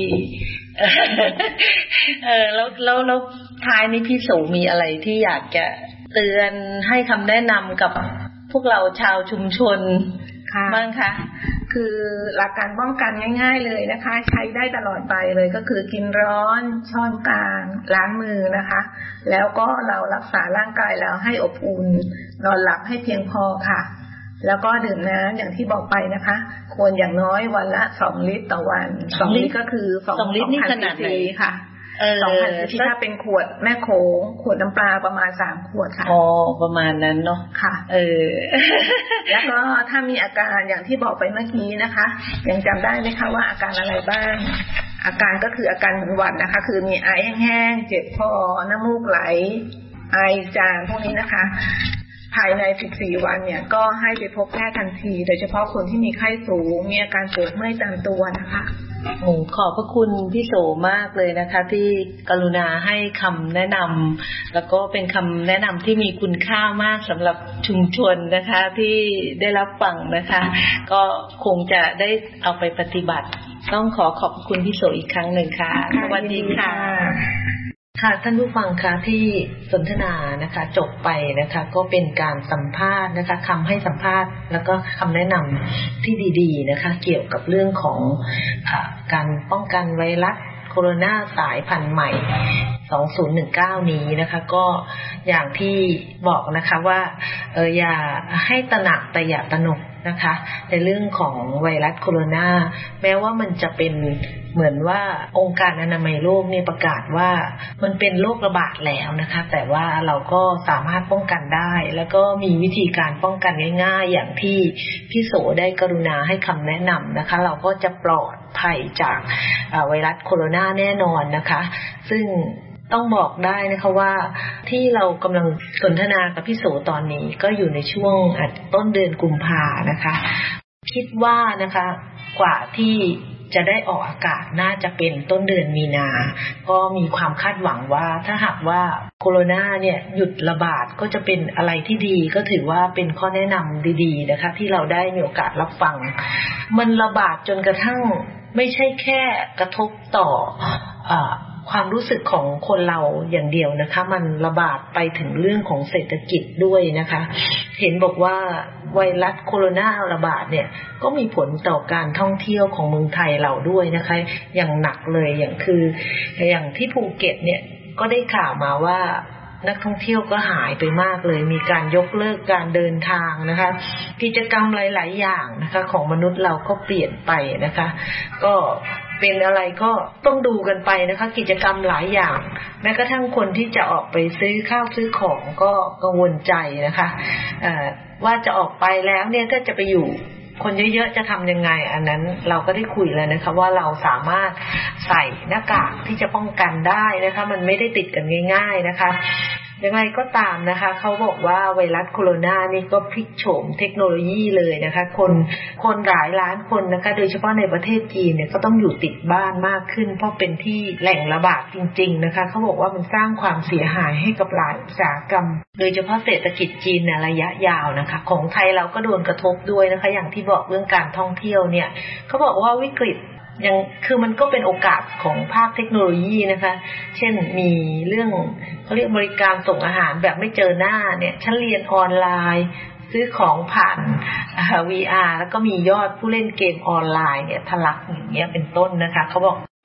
เออแล้วแล้วแล้วท้ายนี้พี่โสมีอะไรที่อยากจะเตือนให้คำแนะนำกับพวกเราชาวชุมชนบ้างคะคือหลักการป้องกันง่ายๆเลยนะคะใช้ได้ตลอดไปเลยก็คือกินร้อนช้อนกลางล้างมือนะคะแล้วก็เรารักษาร่างกายเราให้อบอุ่นนอนหลับให้เพียงพอค่ะแล้วก็ดื่มน้ำอย่างที่บอกไปนะคะควรอย่างน้อยวันละสองลิตรต่อวันสองลิตรก็คือสองลิตรนี่ขนาดไหนค่ะสองพันซีซีถ้าเป็นขวดแม่โขงขวดน้ำปลาประมาณสามขวดค่ะอ๋อประมาณนั้นเนาะค่ะเออแล้วก็ถ้ามีอาการอย่างที่บอกไปเมื่อกี้นะคะยังจำได้ไหมคะว่าอาการอะไรบ้างอาการก็คืออาการเหมือนหวัดนะคะคือมีไอแห้งๆเจ็บคอน้ำมูกไหลไอจามพวกนี้นะคะภายในสิบสี่วันเนี่ยก็ให้ไปพบแพทย์ทันทีโดยเฉพาะคนที่มีไข้สูงมีอาการปวดเมื่อยตามตัวนะคะโอ้ขอบพระคุณพี่โสมากเลยนะคะที่กรุณาให้คำแนะนำแล้วก็เป็นคำแนะนำที่มีคุณค่ามากสำหรับชุมชนนะคะที่ได้รับฟังนะคะก็คงจะได้เอาไปปฏิบัติต้องขอขอบคุณพี่โสอีกครั้งหนึ่งค่ะสวัสดีค่ะค่ะท่านผู้ฟังคะที่สนทนานะคะจบไปนะคะก็เป็นการสัมภาษณ์นะคะคำให้สัมภาษณ์แล้วก็คำแนะนำที่ดีๆนะคะเกี่ยวกับเรื่องของอ่าการป้องกันไวรัสโคโรนาสายพันธุ์ใหม่สองพันสิบเก้านี้นะคะก็อย่างที่บอกนะคะว่าเอออย่าให้ตระหนักแต่อย่าตระหนกนะคะในเรื่องของไวรัสโคโรนาแม้ว่ามันจะเป็นเหมือนว่าองค์การอนามัยโลกเนี่ยประกาศว่ามันเป็นโรคระบาดแล้วนะคะแต่ว่าเราก็สามารถป้องกันได้แล้วก็มีวิธีการป้องกันง่ายๆอย่างที่พี่โสได้กรุณาให้คำแนะนำนะคะเราก็จะปลอดภัยจากไวรัสโคโรนาแน่นอนนะคะซึ่งต้องบอกได้นะคะว่าที่เรากำลังสนทนากับพี่โสตอนนี้ก็อยู่ในช่วงต้นเดือนกุมภานะคะคิดว่านะคะกว่าที่จะได้ออกอากาศน่าจะเป็นต้นเดือนมีนาก็มีความคาดหวังว่าถ้าหากว่าโคโรนาเนี่ยหยุดระบาดก็จะเป็นอะไรที่ดีก็ถือว่าเป็นข้อแนะนำดีๆนะคะที่เราได้มีโอกาสรับฟังมันระบาดจนกระทั่งไม่ใช่แค่กระทบต่ออ่าความรู้สึกของคนเราอย่างเดียวนะคะมันระบาดไปถึงเรื่องของเศรษฐกิจด้วยนะคะเห็นบอกว่าไวรัสโคโรนาระบาดเนี่ยก็มีผลต่อการท่องเที่ยวของเมืองไทยเราด้วยนะคะอย่างหนักเลยอย่างคืออย่างที่ภูเก็ตเนี่ยก็ได้ข่าวมาว่านักท่องเที่ยวก็หายไปมากเลยมีการยกเลิกการเดินทางนะคะกิจกรรมหลายๆอย่างนะคะของมนุษย์เราก็เปลี่ยนไปนะคะก็เป็นอะไรก็ต้องดูกันไปนะคะกิจกรรมหลายอย่างแม้กระทั่งคนที่จะออกไปซื้อข้าวซื้อของก็กังวลใจนะคะว่าจะออกไปแล้วเนี่ยถ้าจะไปอยู่คนเยอะๆจะทำยังไงอันนั้นเราก็ได้คุยแล้วนะคะว่าเราสามารถใส่หน้ากากที่จะป้องกันได้นะคะมันไม่ได้ติดกันง่ายๆนะคะยังไงก็ตามนะคะเขาบอกว่าไวรัสโคโรนานี่ก็พลิกโฉมเทคโนโลยีเลยนะคะคนคนหลายล้านคนนะคะโดยเฉพาะในประเทศจีนเนี่ยก็ต้องอยู่ติดบ้านมากขึ้นเพราะเป็นที่แหล่งระบาดจริงๆนะคะเขาบอกว่ามันสร้างความเสียหายให้กับหลายอุตสาหกรรมโดยเฉพาะเศรษฐกิจจีนในระยะยาวนะคะของไทยเราก็โดนกระทบด้วยนะคะอย่างที่บอกเรื่องการท่องเที่ยวเนี่ยเขาบอกว่าวิกฤตยังคือมันก็เป็นโอกาสของภาคเทคโนโลยีนะคะเช่นมีเรื่องเขาเรียกบริการส่งอาหารแบบไม่เจอหน้าเนี่ยฉันเรียนออนไลน์ซื้อของผ่าน วี อาร์ แล้วก็มียอดผู้เล่นเกมออนไลน์เนี่ยทะลักอย่างเงี้ยเป็นต้นนะคะเขาบอก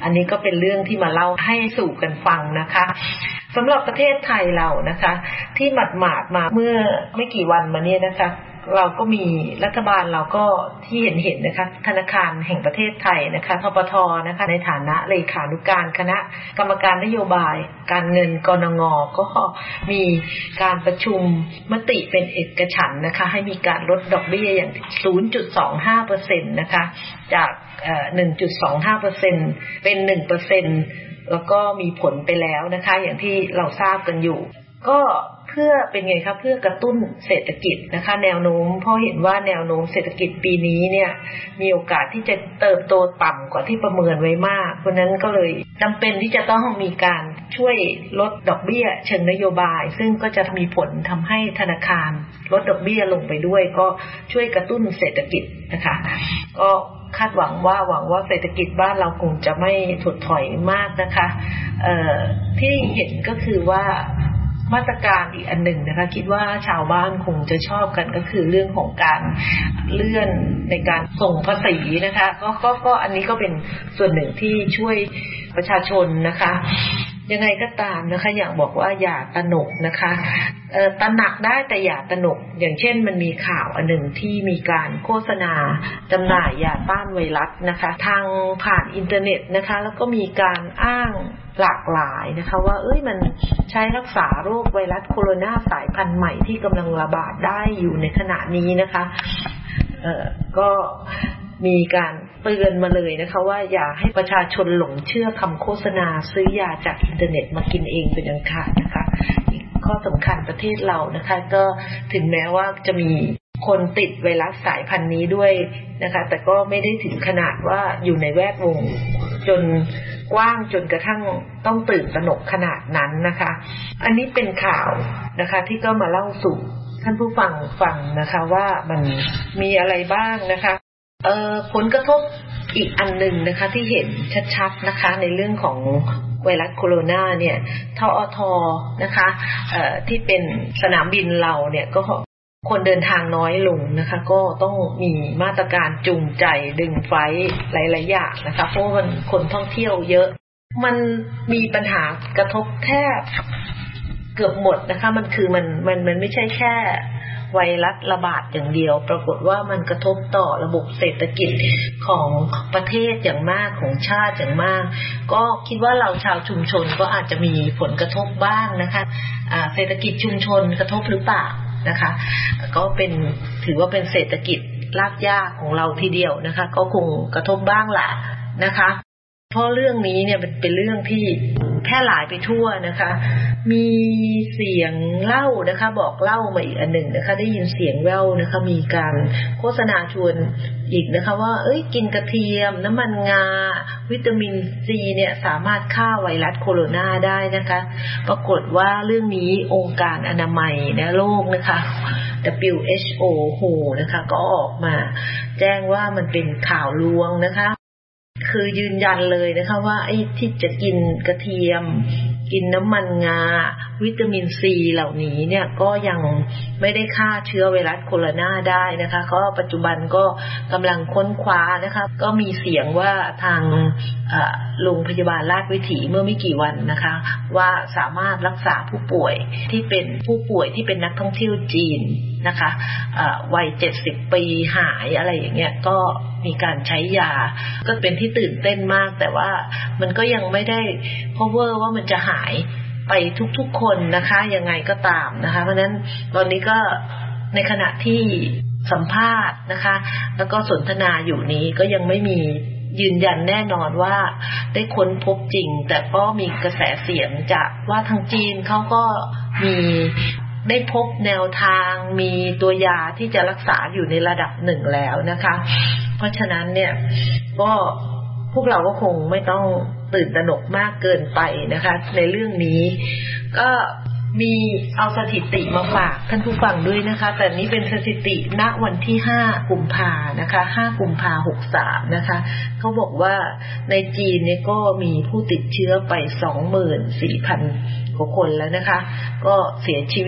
อันนี้ก็เป็นเรื่องที่มาเล่าให้สู่กันฟังนะคะสำหรับประเทศไทยเรานะคะที่หมาดๆมาเมื่อไม่กี่วันมานี้นะคะเราก็มีรัฐบาลเราก็ที่เห็นเห็นนะคะธนาคารแห่งประเทศไทยนะคะธปทนะคะในฐานะเลขานุการคณะกรรมการนโยบายการเงินกนง.ก็มีการประชุมมติเป็นเอกฉันท์นะคะให้มีการลดดอกเบี้ยอย่าง ศูนย์จุดสองห้าเปอร์เซ็นต์ นะคะจากเอ่อ หนึ่งจุดสองห้าเปอร์เซ็นต์ เป็น หนึ่งเปอร์เซ็นต์ แล้วก็มีผลไปแล้วนะคะอย่างที่เราทราบกันอยู่ก็เพื่อเป็นไงคะเพื่อกระตุ้นเศรษฐกิจนะคะแนวโน้มเพราะเห็นว่าแนวโน้มเศรษฐกิจปีนี้เนี่ยมีโอกาสที่จะเติบโตต่ำกว่าที่ประเมินไว้มากเพราะนั้นก็เลยจำเป็นที่จะต้องมีการช่วยลดดอกเบี้ยเชิงนโยบายซึ่งก็จะมีผลทำให้ธนาคารลดดอกเบี้ยลงไปด้วยก็ช่วยกระตุ้นเศรษฐกิจนะคะก็คาดหวังว่าหวังว่าเศรษฐกิจบ้านเราคงจะไม่ถดถอยมากนะคะเอ่อที่เห็นก็คือว่ามาตรการอีกอันหนึ่งนะคะคิดว่าชาวบ้านคงจะชอบกันก็คือเรื่องของการเลื่อนในการส่งภาษีนะคะก็ก็ก็อันนี้ก็เป็นส่วนหนึ่งที่ช่วยประชาชนนะคะยังไงก็ตามนะคะอยากบอกว่าอย่าตระหนกนะคะเอ่อตระหนักได้แต่อย่าตระหนกอย่างเช่นมันมีข่าวอันหนึ่งที่มีการโฆษณาจำหน่ายยาต้านไวรัสนะคะทางผ่านอินเทอร์เน็ตนะคะแล้วก็มีการอ้างหลากหลายนะคะว่าเอ้ยมันใช้รักษาโรคไวรัสโคโรนาสายพันธุ์ใหม่ที่กำลังระบาดได้อยู่ในขณะนี้นะคะเอ่อก็มีการเตือนมาเลยนะคะว่าอย่าให้ประชาชนหลงเชื่อคำโฆษณาซื้อยาจากอินเทอร์เน็ตมากินเองเป็นอันขาดนะคะอีกข้อสำคัญประเทศเรานะคะก็ถึงแม้ว่าจะมีคนติดไวรัสสายพันธุ์นี้ด้วยนะคะแต่ก็ไม่ได้ถึงขนาดว่าอยู่ในแวดวงจนกว้างจนกระทั่งต้องตื่นตระหนกขนาดนั้นนะคะอันนี้เป็นข่าวนะคะที่ก็มาเล่าสู่ท่านผู้ฟังฟังนะคะว่ามันมีอะไรบ้างนะคะเอ่อผลกระทบอีกอันหนึ่งนะคะที่เห็นชัดๆนะคะในเรื่องของไวรัสโคโรนาเนี่ยทอทนะคะเอ่อที่เป็นสนามบินเราเนี่ยก็คนเดินทางน้อยลงนะคะก็ต้องมีมาตรการจูงใจดึงไฟหลายๆอย่างนะคะเพราะมันคนท่องเที่ยวเยอะมันมีปัญหากระทบแทบเกือบหมดนะคะมันคือมันมันมันไม่ใช่แค่ไวรัสระบาดอย่างเดียวปรากฏว่ามันกระทบต่อระบบเศรษฐกิจของประเทศอย่างมากของชาติอย่างมากก็คิดว่าเราชาวชุมชนก็อาจจะมีผลกระทบบ้างนะคะอ่าเศรษฐกิจชุมชนกระทบหรือเปล่านะคะก็เป็นถือว่าเป็นเศรษฐกิจรากหญ้าของเราทีเดียวนะคะก็คงกระทบบ้างล่ะนะคะเพราะเรื่องนี้เนี่ยเป็นเป็นเรื่องที่แพร่หลายไปทั่วนะคะมีเสียงเล่านะคะบอกเล่ามาอีกอันหนึ่งนะคะได้ยินเสียงเล่านะคะมีการโฆษณาชวนอีกนะคะว่าเอ้ยกินกระเทียมน้ำมันงาวิตามินซีเนี่ยสามารถฆ่าไวรัสโคโรนาได้นะคะปรากฏว่าเรื่องนี้องค์การอนามัยในโลกนะคะ ดับเบิลยู เอช โอ โฮนะคะก็ออกมาแจ้งว่ามันเป็นข่าวลวงนะคะคือยืนยันเลยนะคะว่าไอ้ที่จะกินกระเทียมกินน้ำมันงาวิตามินซีเหล่านี้เนี่ยก็ยังไม่ได้ฆ่าเชื้อไวรัสโคโรนาได้นะคะเพราะปัจจุบันก็กำลังค้นคว้านะคะก็มีเสียงว่าทางโรงพยาบาลราชวิถีเมื่อไม่กี่วันนะคะว่าสามารถรักษาผู้ป่วยที่เป็นผู้ป่วยที่เป็นนักท่องเที่ยวจีนนะคะวัยเจ็ดสิบปีหายอะไรอย่างเงี้ยก็มีการใช้ยาก็เป็นที่ตื่นเต้นมากแต่ว่ามันก็ยังไม่ได้ cover ว่ามันจะหายไปทุกๆคนนะคะยังไงก็ตามนะคะเพราะฉะนั้นตอนนี้ก็ในขณะที่สัมภาษณ์นะคะแล้วก็สนทนาอยู่นี้ก็ยังไม่มียืนยันแน่นอนว่าได้ค้นพบจริงแต่ก็มีกระแสเสียงจากว่าทางจีนเขาก็มีได้พบแนวทางมีตัวยาที่จะรักษาอยู่ในระดับหนึ่งแล้วนะคะเพราะฉะนั้นเนี่ยก็พวกเราก็คงไม่ต้องตื่นตระหนกมากเกินไปนะคะในเรื่องนี้ก็มีเอาสถิติมาฝากท่านผู้ฟังด้วยนะคะแต่นี้เป็นสถิติณวันที่ห้ากุมภานะคะห้ากุมภาหกสามนะคะเขาบอกว่าในจีนเนี่ยก็มีผู้ติดเชื้อไป สองหมื่นสี่พัน กว่าคนแล้วนะคะก็เสียชีวิต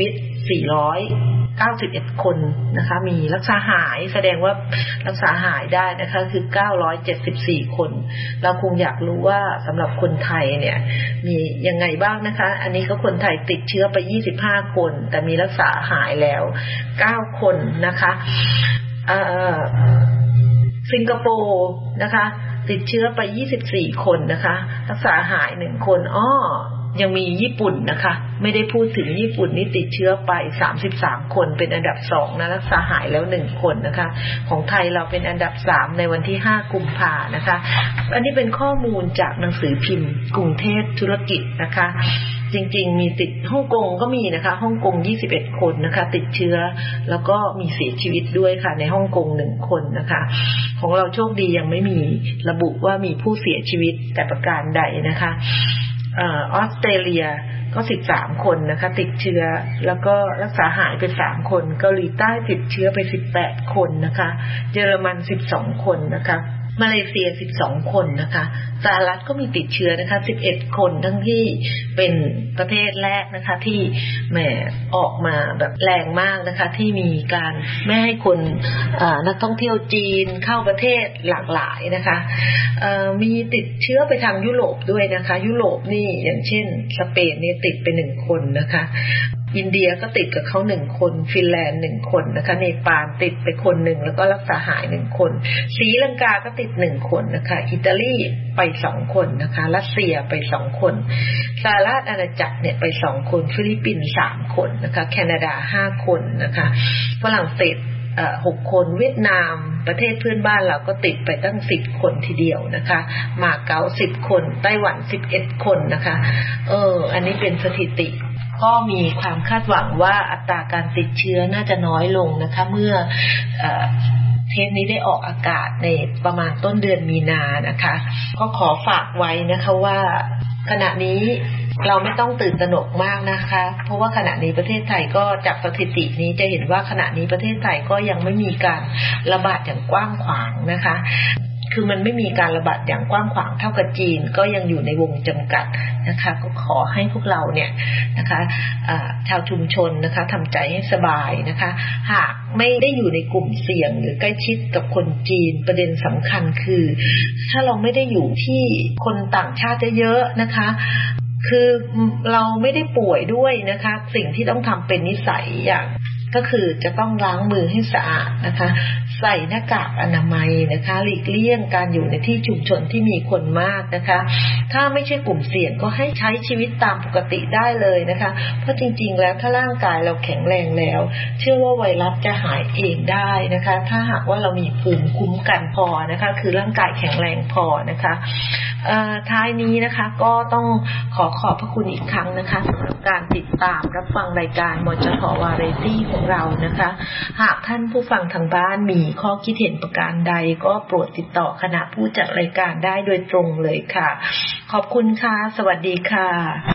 สี่ร้อยเก้าสิบเอ็ดคนนะคะมีรักษาหายแสดงว่ารักษาหายได้นะคะคือเก้าร้อยเจ็ดสิบสี่คนเราคงอยากรู้ว่าสำหรับคนไทยเนี่ยมียังไงบ้างนะคะอันนี้ก็คนไทยติดเชื้อไปยี่สิบห้าคนแต่มีรักษาหายแล้วเก้าคนนะคะเอ่อสิงคโปร์นะคะติดเชื้อไปยี่สิบสี่คนนะคะรักษาหายหนึ่งคนอ้อยังมีญี่ปุ่นนะคะไม่ได้พูดถึงญี่ปุ่นนี่ติดเชื้อไปสามสิบสามคนเป็นอันดับสองนะรักษาหายแล้วหนึ่งคนนะคะของไทยเราเป็นอันดับสามในวันที่ห้ากุมภาพันธ์นะคะอันนี้เป็นข้อมูลจากหนังสือพิมพ์กรุงเทพธุรกิจนะคะจริงๆมีติดฮ่องกงก็มีนะคะฮ่องกงยี่สิบเอ็ดคนนะคะติดเชื้อแล้วก็มีเสียชีวิตด้วยค่ะในฮ่องกงหนึ่งคนนะคะของเราโชคดียังไม่มีระบุว่ามีผู้เสียชีวิตแต่ประการใดนะคะออสเตรเลียก็สิบสามคนนะคะติดเชื้อแล้วก็รักษาหายไปสามคนเกาหลีใต้ติดเชื้อไปสิบแปดคนนะคะเยอรมันสิบสองคนนะคะมาเลเซียสิบสองคนนะคะสหรัฐก็มีติดเชื้อนะคะสิบเอ็ดคนทั้งที่เป็นประเทศแรกนะคะที่แหมออกมาแบบแรงมากนะคะที่มีการไม่ให้คนนักท่องเที่ยวจีนเข้าประเทศหลากหลายนะคะมีติดเชื้อไปทางยุโรปด้วยนะคะยุโรปนี่อย่างเช่นสเปนนี่ติดไปหนึ่งคนนะคะอินเดียก็ติดกับเขาหนึ่งคนฟินแลนด์หนึ่งคนนะคะเนปาลติดไปคนหนึ่งแล้วก็รักษาหายหนึ่งคนศรีลังกาก็ติดหนึ่งคนนะคะอิตาลีไปสองคนนะคะรัสเซียไปสองคนสหราชอาณาจักรเนี่ยไปสองคนฟิลิปปินส์สามคนนะคะแคนาดาห้าคนนะคะฝรั่งเศสเอ่อหกคนเวียดนามประเทศเพื่อนบ้านเราก็ติดไปตั้งสิบคนทีเดียวนะคะมาเก๊าสิบคนไต้หวันสิบเอ็ดคนนะคะเอออันนี้เป็นสถิติก็มีความคาดหวังว่าอัตราการติดเชื้อน่าจะน้อยลงนะคะเมื่อเอ่อเทปนี้ได้ออกอากาศในประมาณต้นเดือนมีนานะคะก็ขอฝากไว้นะคะว่าขณะนี้เราไม่ต้องตื่นตระหนกมากนะคะเพราะว่าขณะนี้ประเทศไทยก็จากสถิตินี้จะเห็นว่าขณะนี้ประเทศไทยก็ยังไม่มีการระบาดอย่างกว้างขวางนะคะคือมันไม่มีการระบาดอย่างกว้างขวางเท่ากับจีนก็ยังอยู่ในวงจำกัดนะคะก็ขอให้พวกเราเนี่ยนะคะชาวชุมชนนะคะทำใจให้สบายนะคะหากไม่ได้อยู่ในกลุ่มเสี่ยงหรือใกล้ชิดกับคนจีนประเด็นสำคัญคือถ้าเราไม่ได้อยู่ที่คนต่างชาติเยอะๆนะคะคือเราไม่ได้ป่วยด้วยนะคะสิ่งที่ต้องทำเป็นนิสัยอย่างก็คือจะต้องล้างมือให้สะอาดนะคะใส่หน้ากากอนามัยนะคะหลีกเลี่ยงการอยู่ในที่ชุมชนที่มีคนมากนะคะถ้าไม่ใช่กลุ่มเสี่ยงก็ให้ใช้ชีวิตตามปกติได้เลยนะคะเพราะจริงๆแล้วถ้าร่างกายเราแข็งแรงแล้วเชื่อว่าไวรัสจะหายเองได้นะคะถ้าหากว่าเรามีภูมิคุ้มกันพอนะคะคือร่างกายแข็งแรงพอนะคะท้ายนี้นะคะก็ต้องขอขอบพระคุณอีกครั้งนะคะสำหรับการติดตามรับฟังรายการมจท.วาไรตี้ของเรานะคะหากท่านผู้ฟังทางบ้านมีข้อคิดเห็นประการใดก็โปรดติดต่อคณะผู้จัดรายการได้โดยตรงเลยค่ะขอบคุณค่ะสวัสดีค่ะ